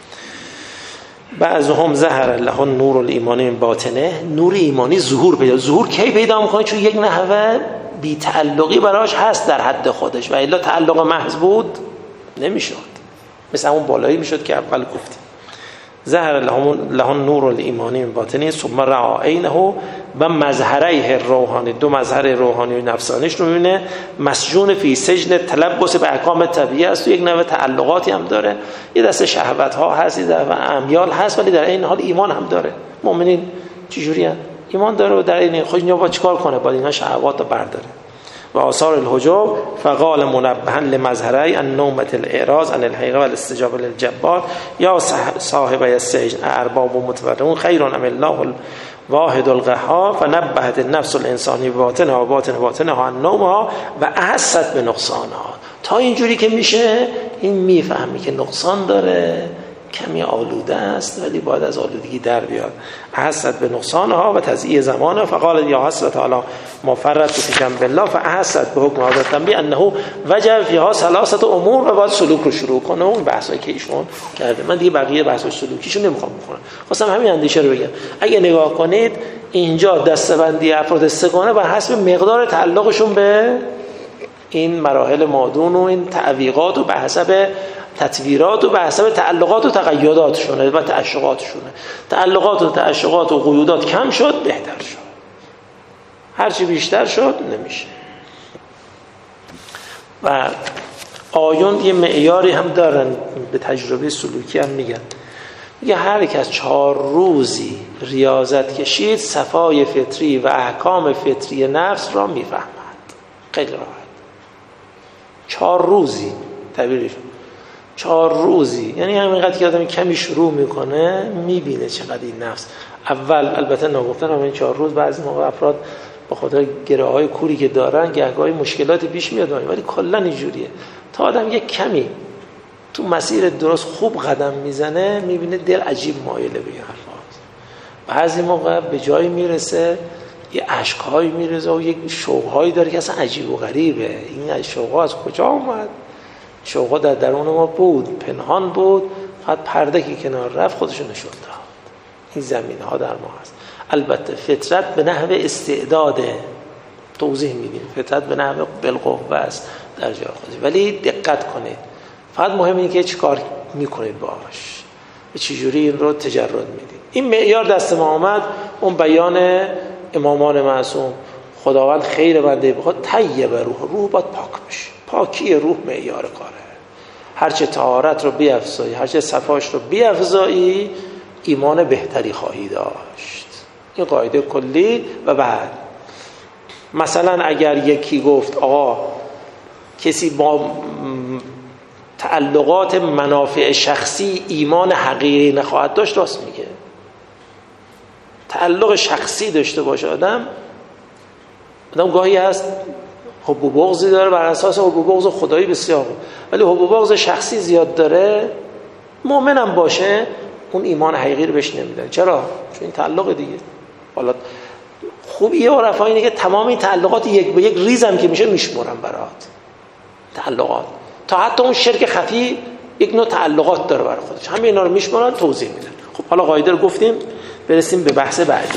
بعضهم ظهر له النور الایمانی من باطنه. نور ایمانی ظهور پیدا. ظهور کی پیدا میکنه؟ چون یک نحوه بی تعلقی براش هست در حد خودش، و الا تعلق محض بود نمیشد، مثل همون بالایی میشد که اول گفتیم. ظهر له النور الایمانی من باطنه ثم رأى عینه و مظهریه الروحانی. دو مظهر روحانی و نفسانیش رو میبینه مسجون فی سجن تلبس به احکام طبیعه است. یک نوع تعلقاتی هم داره، یه دسته شهوت ها هست، یه دسته امیال هست، ولی در این حال ایمان هم داره. مؤمنین چجوری هست؟ ایمان داره و در این خود اینجا با چیکار کنه؟ با اینها شهوات رو برداره. و آثار الحجاب فقال منبها لمظهری النومة الاعراض عن الحقیقه و الاستجابه للجبار یا صاحب السجن ارباب متفرقون خیر ام الله الواحد القهار. فنبهت النفس الانسانی باطنها و باطن باطنها عن نومها و احست به نقصانها. تا اینجوری که میشه این میفهمی که نقصان داره، کمی آلوده است، ولی باید از آلودگی در بیاد. احست به نقصانها و تضییع زمانه. فقال یا حسرت علی ما فرطت فی جنب الله فاحست به حکم هذا التنبیه انه وجب فیها ثلاثه امور. و باید سلوک رو شروع کنه. اون بحثایی که ایشون کرده، من دیگه بقیه بحث سلوکیشو نمیخوام بکنم، خواستم همین اندیشه رو بگم. اگه نگاه کنید اینجا دسته‌بندی افراد سگانه بر حسب مقدار تعلقشون به این مراحل مادون و این تعویقات و به حسب تطویرات و به حسب تعلقات و تقیداتشونه و تعشقاتشونه. تعلقات و تعشقات و قیودات کم شد بهتر شد، هرچی بیشتر شد نمیشه. و آیون یه معیاری هم دارن، به تجربه سلوکی هم میگن، میگه هر کس چهار روزی ریاضت کشید صفای فطری و احکام فطری نفس را میفهمد. خیلی راحت. چهار روزی تعبیرش چهار روزی یعنی همینقدر که آدم کمی شروع میکنه میبینه چقدر این نفس. اول البته نگفتن هم این چهار روز بعضی موقع افراد با خاطر گره های کوری که دارن گهگاهی مشکلاتی پیش میاد، ولی کلا اینجوریه. تا آدم یک کمی تو مسیر درست خوب قدم میزنه میبینه دل عجیب مایله به این حرفاست. بعضی موقع به جایی میرسه یه عشقهایی میرزه و یک شوقهایی داره که اصلا عجیب و غریبه. این شوقها از کجا اومد؟ شوقها در درون ما بود، پنهان بود، فقط پرده که کنار رفت خودشو نشون داد. این زمینه ها در ما هست. البته فطرت به نحو استعداده، توضیح میدیم، فطرت به نحو بالقوه است در جای خودش، ولی دقت کنید. فقط مهم اینه که چی کار میکنید باش، به چجوری این رو تجرد میدید. این معیار دست ما آمد، اون بیان امامان معصوم خداوند خیر بنده بخواد طیب روح، روح باید پاک بشه. پاکی روح معیار کاره. هرچه طهارت رو بیافزایی، هرچه صفاش رو بیافزایی، ایمان بهتری خواهی داشت. این قاعده کلی. و بعد مثلا اگر یکی گفت آقا کسی با تعلقات منافع شخصی ایمان حقیقی نخواهد داشت، راست میگه. تعلق شخصی داشته باشه آدم آدم گاهی هست حب و بغضی داره، بر اساس حب و بغض خدایی بسیار، ولی حب و بغض شخصی زیاد داره، مؤمنم باشه، اون ایمان حقیقی رو بهش نمیده. چرا؟ چون این تعلق دیگه. حالا خوبیه و رفاه اینه که تمام این تعلقات یک به یک ریزم که میشه میشمرم برات. تعلقات تا حتی اون شرک خفی یک نوع تعلقات داره برای خودش، همه اینا رو میشمرن، توضیح میدن. خب حالا قاعده رو گفتیم، برسیم به بحث بعدی.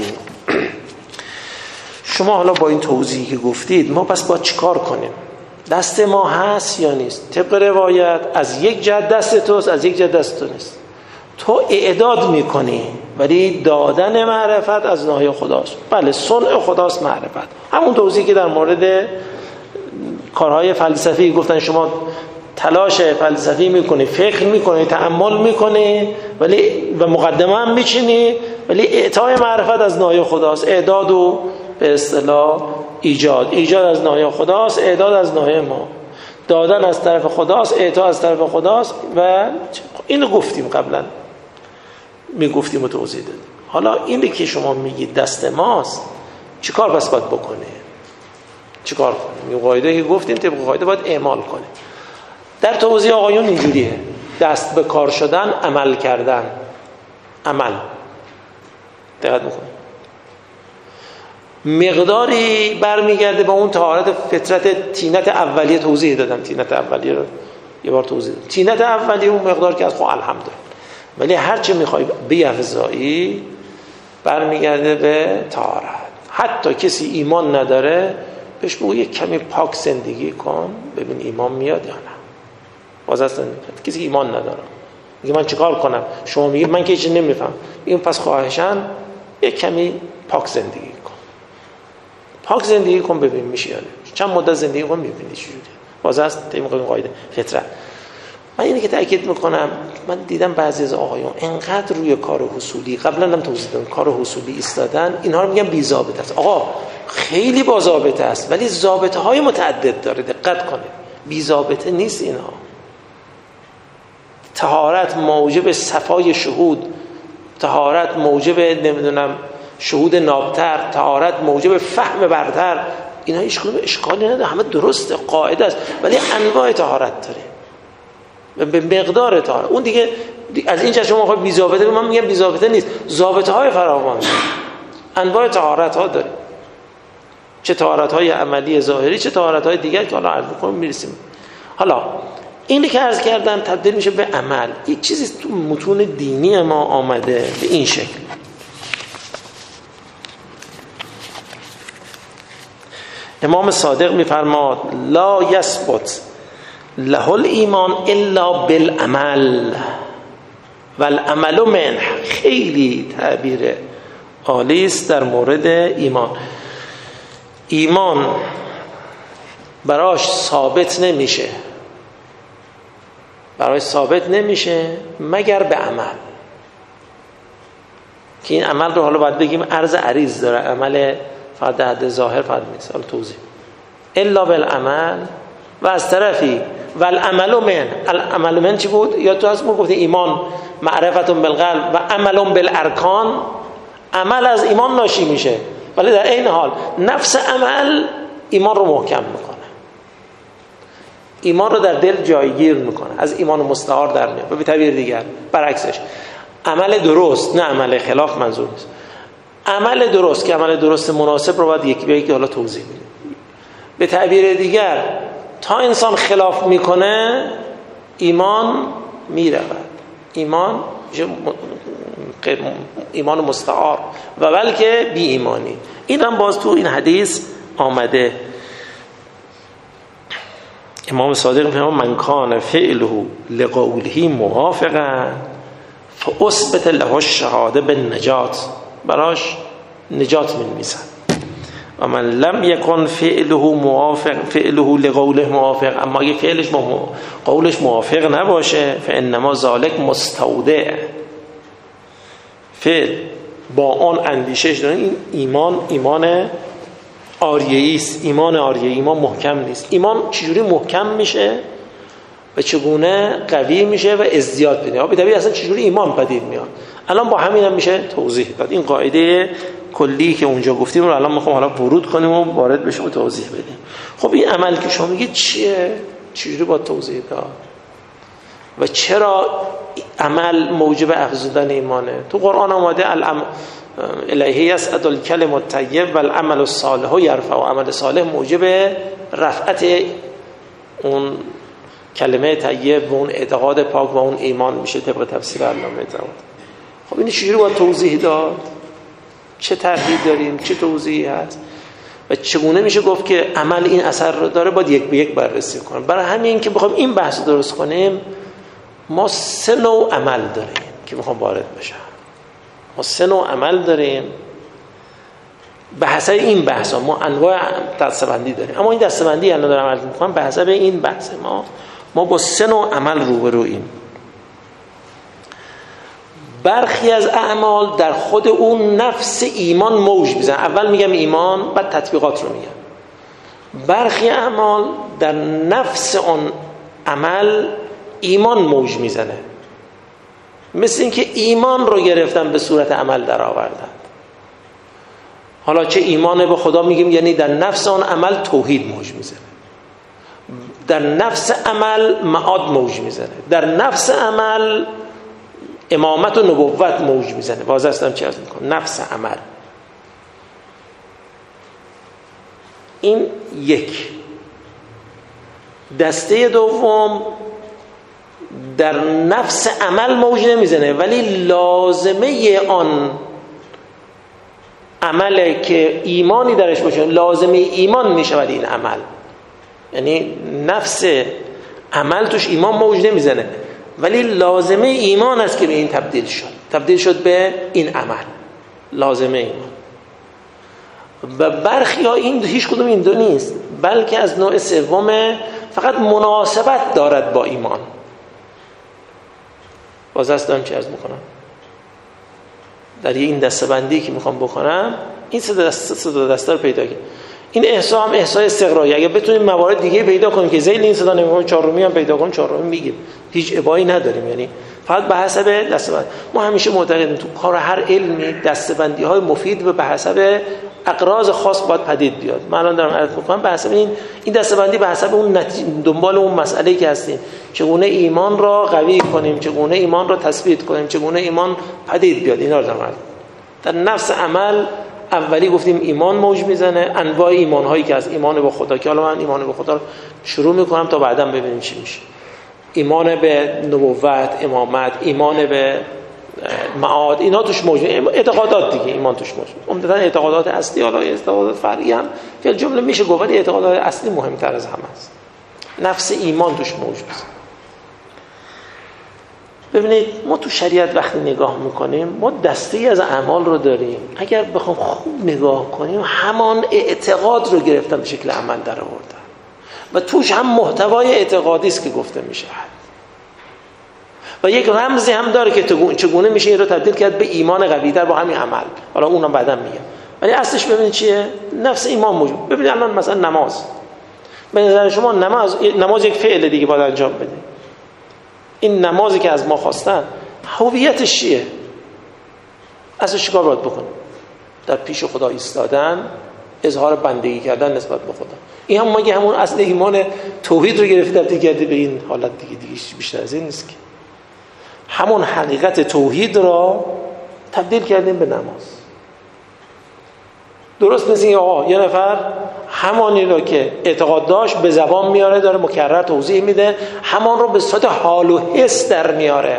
شما حالا با این توضیحی که گفتید ما پس با چیکار کنیم؟ دست ما هست یا نیست؟ طبق روایت از یک جهت دست توست، از یک جهت دست تو نیست. تو اعداد میکنی، ولی دادن معرفت از ناحیه خداست. بله صنع خداست معرفت. همون توضیحی که در مورد کارهای فلسفی گفتن، شما تلاش فلسفی میکنی، فکر میکنی، تأمل میکنی، ولی و مقدمه هم میچینی، ولی اعطای معرفت از ناحیه خداست. اعداد و به اصطلاح ایجاد، ایجاد از ناحیه خداست، اعداد از ناحیه ما. دادن از طرف خداست، اعطا از طرف خداست. و اینو گفتیم قبلا، میگفتیم و توضیح دادیم. حالا اینی که شما میگید دست ماست، چی کار پس باید بکنه؟ چی کار کنیم؟ این قاعده که گفتیم طبق قاعده باید اعمال کنیم. در توضیح آقایون اینجوریه: دست به کار شدن، عمل کردن. عمل دقت میکنیم مقداری برمیگرده به اون طهارت فطرت طینت اولیه. توضیح دادم طینت اولیه رو یه بار توضیح دادم. طینت اولیه اون مقدار که از خب الحمدلله، ولی هر چه میخوای بیفزایی برمیگرده به طهارت. حتی کسی ایمان نداره بهش بگو یک کمی پاک زندگی کن ببین ایمان میاد یا نه. باز اصلا کسی ایمان نداره میگه من چیکار کنم؟ شما میگید من که هیچ نمیفهم. میگم پس خواهشاً یک کمی پاک زندگی کن. پاک زندگی کن ببین میشه یا نه. چند مدت زندگی کن میبینی چجوریه. باز است طبق این قاعده فطرت. من اینی که تاکید میکنم، من دیدم بعضی از آقایون انقدر روی کار حصولی، قبلا هم توضیح دادم، کار حصولی ایستادن، اینها رو میگن بی ضابطه است. آقا خیلی با ضابطه است، ولی ضابطه های متعدد داره، دقت کنه. بی ضابطه نیست اینها. طهارت موجب صفای شهود، طهارت موجب نمیدونم شهود نابتر، طهارت موجب فهم برتر، اینا هیچ کدوم اشکالی نداره، همه درسته، قاعده است، ولی انواع طهارت داره و به مقدار طهارت. اون دیگه از این جهت شما میخواید بی ضابطه، من میگم بی ضابطه نیست، ضابطه های فراوان، انواع طهارت ها داره، چه طهارت های عملی ظاهری، چه طهارت های دیگر که حالا عرض می‌کنم میرسیم. حالا اینی که عرض کردم تبدیل میشه به عمل. یک چیزی تو متون دینی ما آمده به این شکل: امام صادق میفرماد لا یثبت له الایمان الا بالعمل والعمل منه. خیلی تعبیر عالی است در مورد ایمان. ایمان براش ثابت نمیشه، براش ثابت نمیشه مگر به عمل. که این عمل رو حالا باید بگیم عرض عریض داره، عمل فقط در حد ظاهر فقط نیست. حالا توضیح الا بالعمل. و از طرفی والعمل من، العمل من چی بود؟ یا تو از ما گفتی ایمان معرفت بالقلب و عمل بالارکان. عمل از ایمان ناشی میشه، ولی در این حال نفس عمل ایمان رو محکم میکنه، ایمان رو در دل جایگیر میکنه، از ایمان مستعار در میاد. به تعبیر دیگر برعکسش عمل درست، نه عمل خلاف منظور نیست، عمل درست که عمل درست مناسب رو باید یکی به یکی حالا توضیح میدیم. به تعبیر دیگر تا انسان خلاف میکنه ایمان میرود، ایمان ایمان مستعار و بلکه بی ایمانی. این هم باز تو این حدیث آمده. امام صادق میفرماید من کان فعله لقوله موافقا فاثبت له الشهاده بالنجات. براش نجات می‌نویسن. و من لم یکن فعله موافق فعله لقوله موافق، اما اگه فعلش با قولش موافق نباشه فانما ذالک مستودع. فعل با اون اندیشش داره. این ایمان ایمان آریه‌ای است، ایمان آریه، ایمان محکم نیست. ایمان چجوری محکم میشه و چگونه قوی میشه و ازدیاد پیدا؟ به طبیعت اصلا چجوری ایمان پدید میاد؟ الان با همین هم میشه توضیح داد. این قاعده کلی که اونجا گفتیم رو الان میخوام حالا ورود کنیم و وارد بشیم و توضیح بدیم. خب این عمل که شما میگید چیه؟ چجوری با توضیح داد؟ و چرا عمل موجب افزودن ایمانه؟ تو قرآن اومده الام الیه یصعد الکلم الطیب والعمل الصالح یرفع. عمل صالح موجب رفعت اون کلمه طیب و اون اعتقاد پاک و اون ایمان میشه طبق تفسیر علامه طباطبایی. خب این چجوری باید توضیح داد؟ چه تعبیر داریم؟ چه توضیحی هست؟ و چگونه میشه گفت که عمل این اثر رو داره؟ باید یک به یک بررسی کنیم. برای همین که بخوایم این بحث درست کنیم ما سه نوع عمل داریم. که میخوام وارد بشم. ما سه نوع عمل داریم به حسب این بحث ها. ما انواع دسته‌بندی داریم، اما این دسته‌بندی الان دارم عرض میکنم به حسب این بحث ما ما با سه نوع عمل روبرویم. برخی از اعمال در خود اون نفس ایمان موج میزنن. اول میگم ایمان، بعد تطبیقات رو میگم. برخی اعمال در نفس اون عمل ایمان موج میزنه، مثل اینکه ایمان رو گرفتن به صورت عمل در آوردن. حالا چه ایمان به خدا میگیم، یعنی در نفس اون عمل توحید موج میزنه، در نفس عمل معاد موج میزنه، در نفس عمل امامت و نبوت موج میزنه. واضح هستم چی عرض میکنم؟ نفس عمل. این یک. دسته دوم در نفس عمل موج نمیزنه، ولی لازمه آن عمله که ایمانی درش باشه لازمه ایمان میشود این عمل. یعنی نفس عمل توش ایمان موج نمیزنه، ولی لازمه ایمان است که به این تبدیل شد تبدیل شد به این عمل، لازمه ایمان. و برخی ها این هیچ کدوم این دو نیست، بلکه از نوع سوم فقط مناسبت دارد با ایمان. باز هستم چی عرض میکنم؟ در این دسته‌بندی که میخوام بکنم این سه دسته سه دسته رو پیدا کنیم. این احسا هم احسای استقرایی. اگه بتونیم موارد دیگه پیدا کنیم که ذیل این صدا نمی‌کنه، چهارمی هم پیدا کنیم، چهارمی میگیم، هیچ ابایی نداریم. یعنی فقط به حسب دسته‌بندی. ما همیشه معتقدیم تو کار هر علمی دسته‌بندی‌های مفید به حسب اقراض خاص باید پدید بیاد. من الان دارم عرض می‌کنم به حسب این این دسته‌بندی به حسب اون دنبال اون مسئله‌ای که هستیم، چگونه ایمان را قوی کنیم، چگونه ایمان را تثبیت کنیم، چگونه ایمان پدید بیاد. اینا رو دارم. در نفس عمل اولی گفتیم ایمان موج میزنه، انواع ایمان هایی که از ایمان به خدا که حالا من ایمان به خدا رو شروع میکنم تا بعداً ببینیم چی میشه. ایمان به نبوت، امامت، ایمان به معاد، اینا توش موجود، اعتقادات دیگه ایمان توش موجود. عمدتاً اعتقادات اصلی، حالا اعتقادات فرعی هم که جمله میشه گفت، ولی اعتقادات اصلی مهمتر از همه است. نفس ایمان توش موجود. ببینید ما تو شریعت وقتی نگاه میکنیم ما دستی از اعمال رو داریم، اگر بخوام خوب نگاه کنیم همان اعتقاد رو گرفتن به شکل عمل در آوردن و توش هم محتوای اعتقادی است که گفته میشه و یک رمزی هم داره که چگونه میشه این رو تبدیل کرد به ایمان قوی در با همین عمل. حالا اونم بعداً میگم، ولی اصلش ببینید چیه؟ نفس ایمان موجود. ببینید الان مثلا نماز، به نظر شما نماز نماز یک فعل دیگه باید انجام بده. این نمازی که از ما خواستن هویتش چیه؟ اصلش چیکار باید بکنیم؟ در پیش خدا ایستادن، اظهار بندگی کردن نسبت به خدا. این هم مگه همون اصل ایمان توحید رو گرفته تبدیل کرده به این حالت دیگه؟ دیگه بیشتر از این نیست که. همون حقیقت توحید را تبدیل کردیم به نماز. درست مثل این آقا یه نفر همانی رو که اعتقاد داشت به زبان میاره، داره مکرر توضیح میده، همان رو به صورت حال و حس در میاره.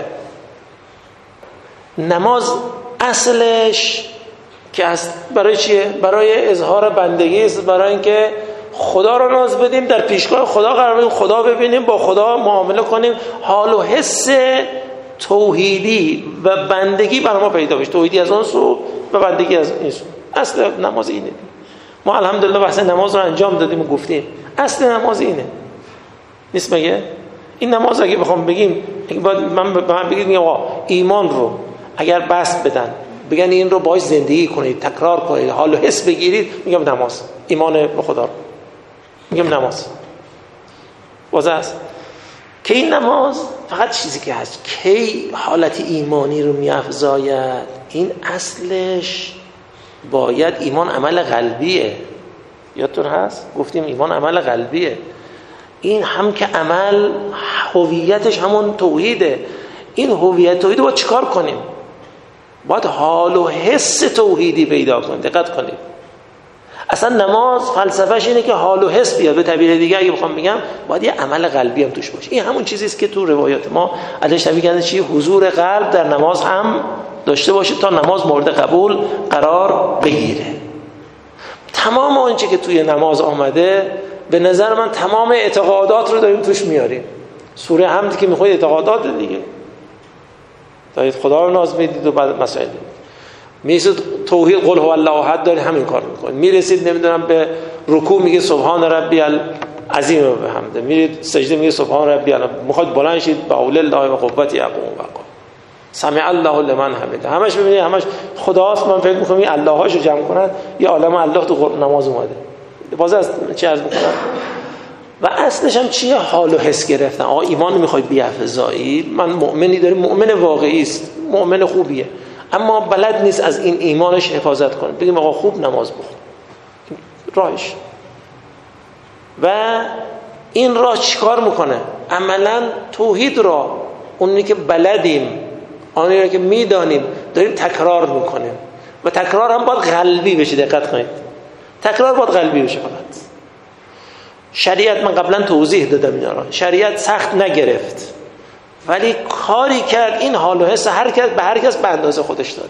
نماز اصلش که از برای چیه؟ برای اظهار بندگی است، برای اینکه خدا رو ناز بدیم، در پیشگاه خدا قرار بدیم، خدا ببینیم، با خدا معامله کنیم، حال و حس توحیدی و بندگی برای ما پیدا بشه. توحیدی از اون سو و بندگی از این سو. اصل نماز اینه. ما الحمدلله بحث نماز رو انجام دادیم و گفتیم اصل نماز اینه نیست مگه؟ این نماز اگه بخوام بگیم باید من من بگید آقا ایمان رو اگر بس بدن بگن این رو باید زندگی کنید، تکرار کنید، حال و حس بگیرید، میگم نماز، ایمان به خدا رو میگم نماز. واضح است که این نماز فقط چیزی که هست کی حالت ایمانی رو میافزاید. این اصلش باید ایمان عمل قلبیه. یادتون هست گفتیم ایمان عمل قلبیه. این هم که عمل هویتش همون توحیده. این هویت توحید رو باید چیکار کنیم؟ باید حال و حس توحیدی پیدا کنیم. دقت کنید اصلا نماز فلسفهش اینه که حال و حس بیاد. به تعبیر دیگه اگه بخوام بگم باید یه عمل قلبی هم توش باشه. این همون چیزی است که تو روایات ما ازش تعبیر کردن چی؟ حضور قلب در نماز هم داشته باشه تا نماز مورد قبول قرار بگیره. تمام آنچه که توی نماز آمده به نظر من تمام اعتقادات رو داریم توش میاریم. سوره حمد که میخواد اعتقادات دیگه، دارید خدا رو ناز میدید و بعد مسائل میرسید توحید قل هو الله احد دارید همین کار میکنید. میرسید نمیدونم به رکوع میگه سبحان ربی العظیم و بحمده، میرید سجده میگه سبحان ربی العظیم، میخواد بلند شید با اول الله و قوتی اقوم و قوم سمع الله لمن حمده، همش ببینید همش خداست. من فکر میکنم این الله هاشو جمع کنن یه عالم الله تو نماز اومده. باز از چی عرض میکنم و اصلش هم چیه؟ حال و حس گرفتن. آقا ایمان میخوای بی‌افزایی، من مؤمنی داریم، مؤمن واقعی است، مؤمن خوبیه، اما بلد نیست از این ایمانش حفاظت کنه. بگیم آقا خوب نماز بخون، راهش. و این راه چیکار میکنه؟ عملا توحید را، اونی که بلدیم، آنی را که میدانیم داریم تکرار میکنیم و تکرار هم باید قلبی بشه. دقت کنید، تکرار باید قلبی بشه. فقط شریعت، من قبلا توضیح دادم اینا را، شریعت سخت نگرفت ولی کاری کرد این حال و حس هر کس به هر کس به اندازه خودش داده.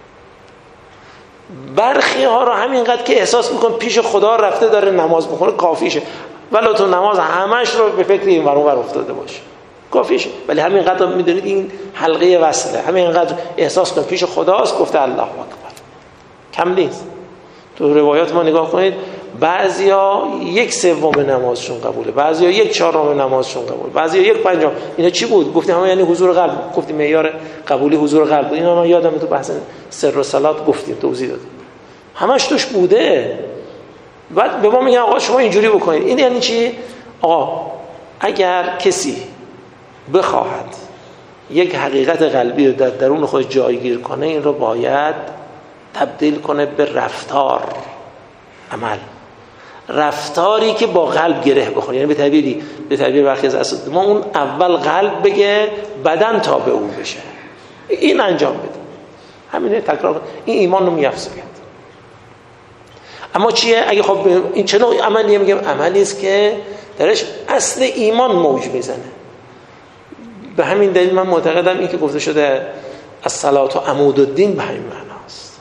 برخی ها رو همینقدر که احساس میکن پیش خدا رفته داره نماز میخونه کافیشه، ولی تو نماز همش رو به فکر این ور اون ور افتاده باشه کافیشه، ولی همینقدر میدونید این حلقه وصله، همینقدر احساس کن پیش خداست گفته الله اکبر، کم نیست. تو روایات ما نگاه کنید، بعضیا یک سوم نمازشون قبوله، بعضیا یک چهارم نمازشون قبول، بعضیا یک پنجم. اینا چی بود؟ گفتیم همه یعنی حضور قلب، گفتیم معیار قبولی حضور قلب. اینا من یادم تو بحث سر و صلات گفتیم، توضیح دادیم، همش توش بوده. بعد به ما میگن آقا شما اینجوری بکنید. این یعنی چی؟ آقا اگر کسی بخواهد یک حقیقت قلبی رو در درون خود جایگیر کنه، این رو باید تبدیل کنه به رفتار، عمل، رفتاری که با قلب گره بخوره. یعنی به تعبیری به تعبیر برخی از اساتید ما اون اول قلب بگه بدن تابع اون بشه، این انجام بده، همینه تکرار کنه. این ایمان رو میافزاید. اما چیه؟ اگه خب این چه نوع عملیه؟ میگم عملی است که درش اصل ایمان موج میزنه. به همین دلیل من معتقدم این که گفته شده الصلاة عمود الدین به همین معناست.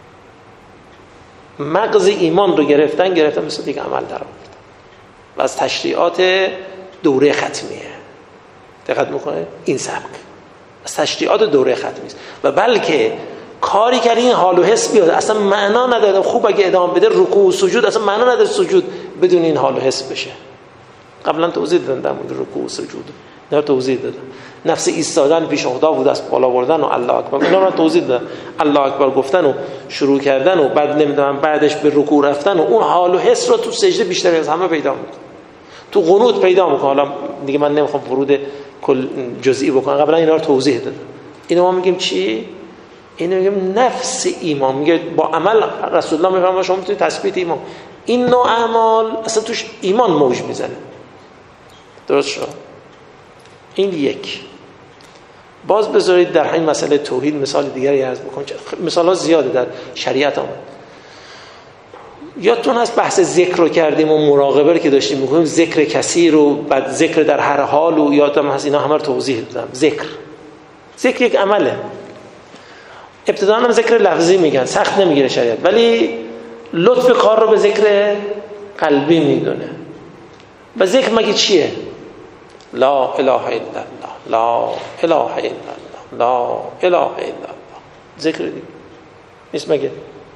مغز ایمان رو گرفتن گرفتن به صورت یک عمل در آوردن و از تشریعات دوره ختمیه. دقت میکنه این سبک از تشریعات دوره ختمی است و بلکه کاری که این حال و حس بیاد اصلا معنا نداره. خوب اگه ادامه بده رکوع و سجود اصلا معنا نداره سجود بدون این حال و حس بشه. قبلا توضیح دادم در مورد رکوع و سجود، در توضیح دادم نفس ایستادن پیش خدا بود، از بالا بردن و الله اکبر، اینا رو توضیح دادم. الله اکبر گفتن و شروع کردن و بعد نمیدونم بعدش به رکوع رفتن و اون حال و حس رو تو سجده بیشتر از همه پیدا میکنه، تو قنوت پیدا میکنه. حالا دیگه من نمیخوام ورود کل جزئی بکنم، قبلا اینا رو توضیح دادم. اینو ما میگیم چی؟ اینو میگیم نفس ایمان. میگه با عمل رسول الله میفهمه شما میتونید تثبیت ایمان. این نوع اعمال اصلا توش ایمان موج میزنه. درست شد؟ این یک. باز بذارید در همین مسئله توحید مثال دیگری عرض بکنم. مثال ها زیاده در شریعت آمد. یادتون هست بحث ذکر رو کردیم و مراقبه رو که داشتیم میکنیم، ذکر کثیر و بعد ذکر در هر حال و یادم هست اینا همه رو توضیح دادم. ذکر ذکر یک عمله. ابتدا هم ذکر لفظی میگن، سخت نمیگیره شریعت، ولی لطف کار رو به ذکر قلبی میدونه. و ذکر مگه چیه؟ لا اله الا الله، لا اله الا الله، لا اله الا الله. ذکر دیگه نیست مگه؟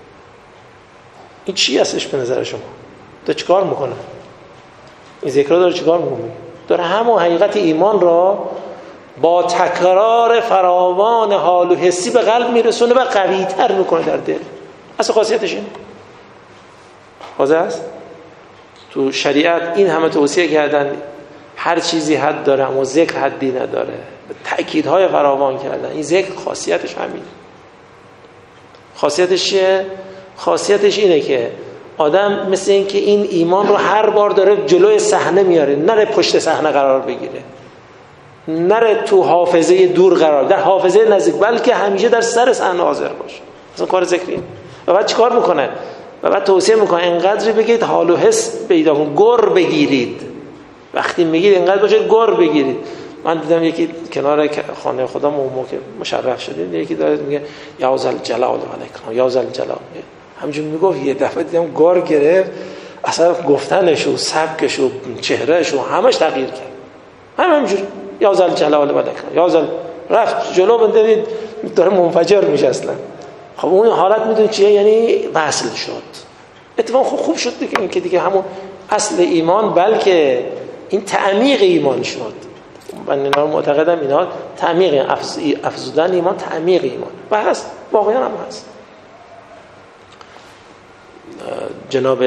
این چی هستش به نظر شما؟ داره چیکار میکنه؟ این ذکر داره چیکار میکنه؟ داره همون حقیقت ایمان را با تکرار فراوان حال و حسی به قلب میرسونه و قوی تر میکنه در دل. اصلا خاصیتش اینه. واضح است؟ تو شریعت این همه توصیه کردن هر چیزی حد داره اما ذکر حدی نداره، تأکیدهای فراوان کردن. این ذکر خاصیتش همینه. خاصیتش چیه؟ خاصیتش اینه که آدم مثل این که این ایمان رو هر بار داره جلوی صحنه میاره، نره پشت صحنه قرار بگیره، نره تو حافظه دور قرار، در حافظه نزدیک، بلکه همیشه در سر صحنه حاضر باشه. مثلا کار ذکری. و بعد چیکار میکنه؟ و بعد توصیه میکنه انقدر بگید حال و حس پیدا کن، گر بگیرید. وقتی میگید انقدر باشه گر بگیرید. من دیدم یکی کنار خانه خودم اون موقع مشرف شدیم، یکی داره میگه یا ذل جلال و الاکرام، یا ذل جلال. همینجوری میگفت، یه دفعه دیدم گر گرفت، اصلا گفتنش و سبکش و چهرهش و همش تغییر کرد. همینجوری یا ذل جلال و الاکرام، یا ذل رفت جلو. من دیدید داره منفجر میشه اصلا. خب اون حالت میدونی چیه؟ یعنی وصل شد. اتفاق خوب خوب شد دیگه، این که دیگه همون اصل ایمان، بلکه این تعمیق ایمان شد. من اینا رو معتقدم اینا تعمیق افزودن ایمان، تعمیق ایمان و هست، واقعا هم هست. جناب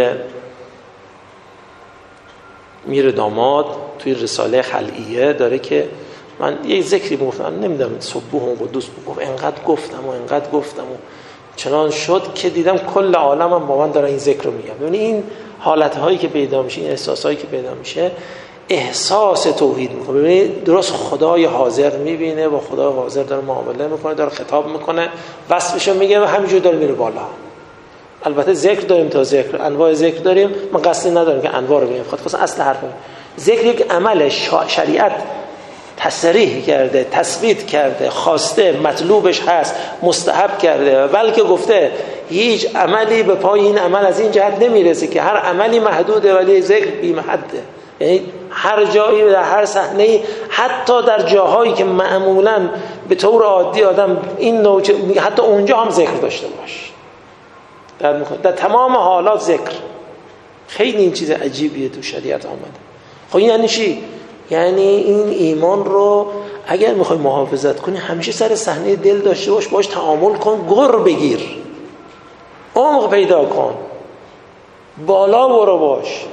میر داماد توی رساله خلعیه داره که من یه ذکری گفتم، نمیدونم سبوح و قدوس گفت، انقدر گفتم و انقدر گفتم و چنان شد که دیدم کل عالم هم با من داره این ذکر رو میگم. ببینید این حالت هایی که پیدا میشه، این احساس هایی که پیدا میشه، احساس توحید میکنه. ببینید درست خدای حاضر میبینه، با خدای حاضر داره معامله میکنه، داره خطاب میکنه، وصفشو میگه و همینجور داره میره بالا. البته ذکر داریم، تا ذکر انواع ذکر داریم، من قصدی ندارم که انواع رو بگم، خاطر اصل حرفه ذکر یک عمل شریعت تصریح کرده، تثبیت کرده، خواسته، مطلوبش هست، مستحب کرده، بلکه گفته هیچ عملی به پای این عمل از این جهت نمیرسه که هر عملی محدوده ولی ذکر بی محده. یعنی هر جایی در هر صحنه‌ای، حتی در جاهایی که معمولاً به طور عادی آدم این نوع، حتی اونجا هم ذکر داشته باش. در, در تمام حالات ذکر. خیلی این چیز عجیبیه تو شریعت آمده. خب این یعنی چی؟ یعنی این ایمان رو اگر میخوای محافظت کنی همیشه سر صحنه دل داشته باش، باش تعامل کن، گر بگیر، عمق پیدا کن، بالا برو باش،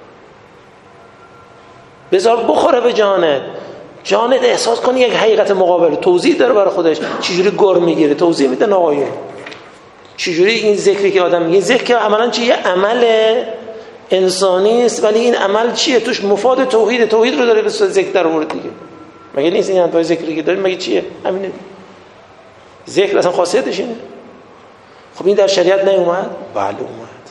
بذار بخوره به جانت، جانت احساس کنی یک حقیقت مقابل، توضیح داره برای خودش، چجوری گر میگیره، توضیح میده ناقایون. چجوری این ذکری که آدم میگه، ذکر که عملاً چیه؟ یه عمل انسانی است، ولی این عمل چیه؟ توش مفاد توحید، توحید رو داره به صورت ذکر در آورد دیگه. مگه نیست این انواع ذکری که داریم مگه چیه؟ همینه. ذکر اصلا خاصیتش اینه. خب این در شریعت نیومد؟ بله اومد.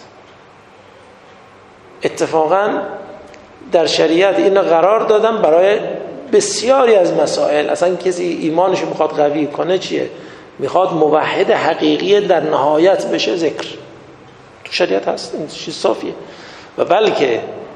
اتفاقاً در شریعت این قرار دادن برای بسیاری از مسائل. اصلا کسی ایمانش میخواد قوی کنه چیه؟ میخواد موحد حقیقی در نهایت بشه، ذکر تو شریعت هست، این چیز صافیه. و بلکه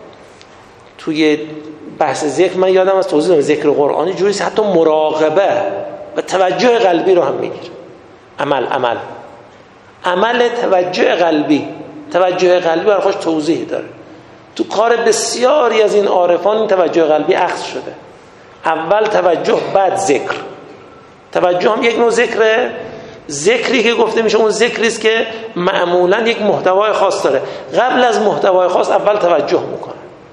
توی بحث ذکر من یادم از توضیح دادم، ذکر قرآنی جوریست حتی مراقبه و توجه قلبی رو هم میگیره. عمل عمل عمل توجه قلبی، توجه قلبی برای خودش توضیح داره. تو کار بسیاری از این عارفان این توجه قلبی اخذ شده. اول توجه، بعد ذکر. توجه هم یک نوع ذکره. ذکری که گفته میشه اون ذکری است که معمولا یک محتوای خاص داره. قبل از محتوای خاص اول توجه میکنه.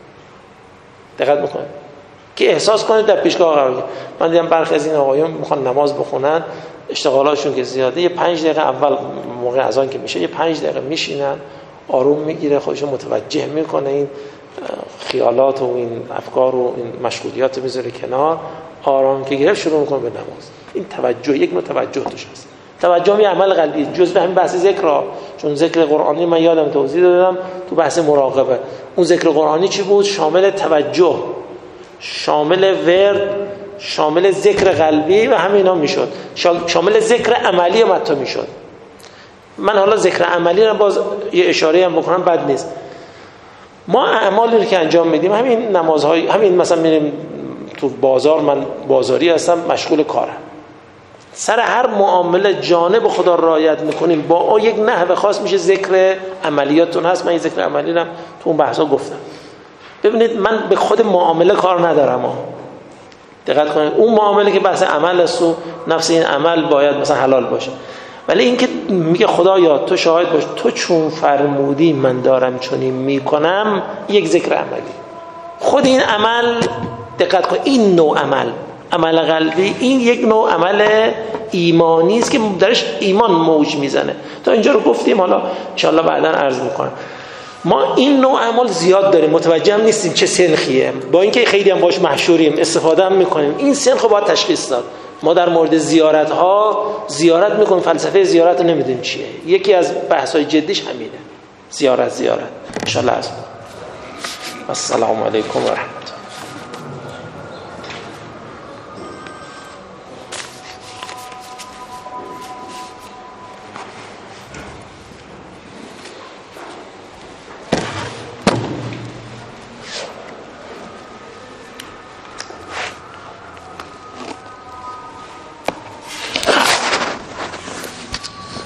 دقت میکنه که احساس کنید در پیشگاه قرار گرفت. من دیدم برخی از این آقایون میخوان نماز بخونن، اشتغالاتشون که زیاده، یه پنج دقیقه اول موقع اذان که میشه یه پنج دقیقه میشینن، آروم میگیره، خودشو متوجه میکنه، این خیالات و این افکار و این مشغولیات میذاره کنار، آرام که گرفت شروع میکنه به نماز. این توجه، یک نوع توجه توش هست. توجه می عمل قلبی، جزء همین بحث ذکر را. چون ذکر قرآنی من یادم توضیح دادم تو بحث مراقبه، اون ذکر قرآنی چی بود؟ شامل توجه، شامل ورد، شامل ذکر قلبی و همینا میشد، شامل ذکر عملی هم حتی میشد. من حالا ذکر عملی رو باز یه اشاره هم بکنم بد نیست. ما اعمالی رو که انجام میدیم، همین نمازهای، همین مثلا میریم تو بازار، من بازاری هستم مشغول کارم، سر هر معامله جانب خدا رعایت میکنیم با یک نحو خاص میشه ذکر عملیاتون هست. من این ذکر عملی رو تو اون بحثا گفتم. ببینید من به خود معامله کار ندارم ها. دقت کنید اون معامله که بحث عمل است و نفس این عمل باید مثلا حلال باشه، ولی این که میگه خدایا تو شاهد باش، تو چون فرمودی من دارم چنین میکنم، یک ذکر عملی. خود این عمل، دقت کن، این نوع عمل، عمل قلبی، این یک نوع عمل ایمانی است که درش ایمان موج میزنه. تا اینجا رو گفتیم، حالا انشاءالله بعدا عرض میکنم. ما این نوع عمل زیاد داریم، متوجه هم نیستیم چه سنخیه، با اینکه خیلی هم باش محشوریم، استفاده هم میکنیم. این سنخو باید تشخیص داد. ما در مورد زیارت ها زیارت میکنیم، فلسفه زیارت رو نمیدونیم چیه. یکی از بحث های جدیش همینه، زیارت زیارت. انشاءالله. السلام علیکم و رحمت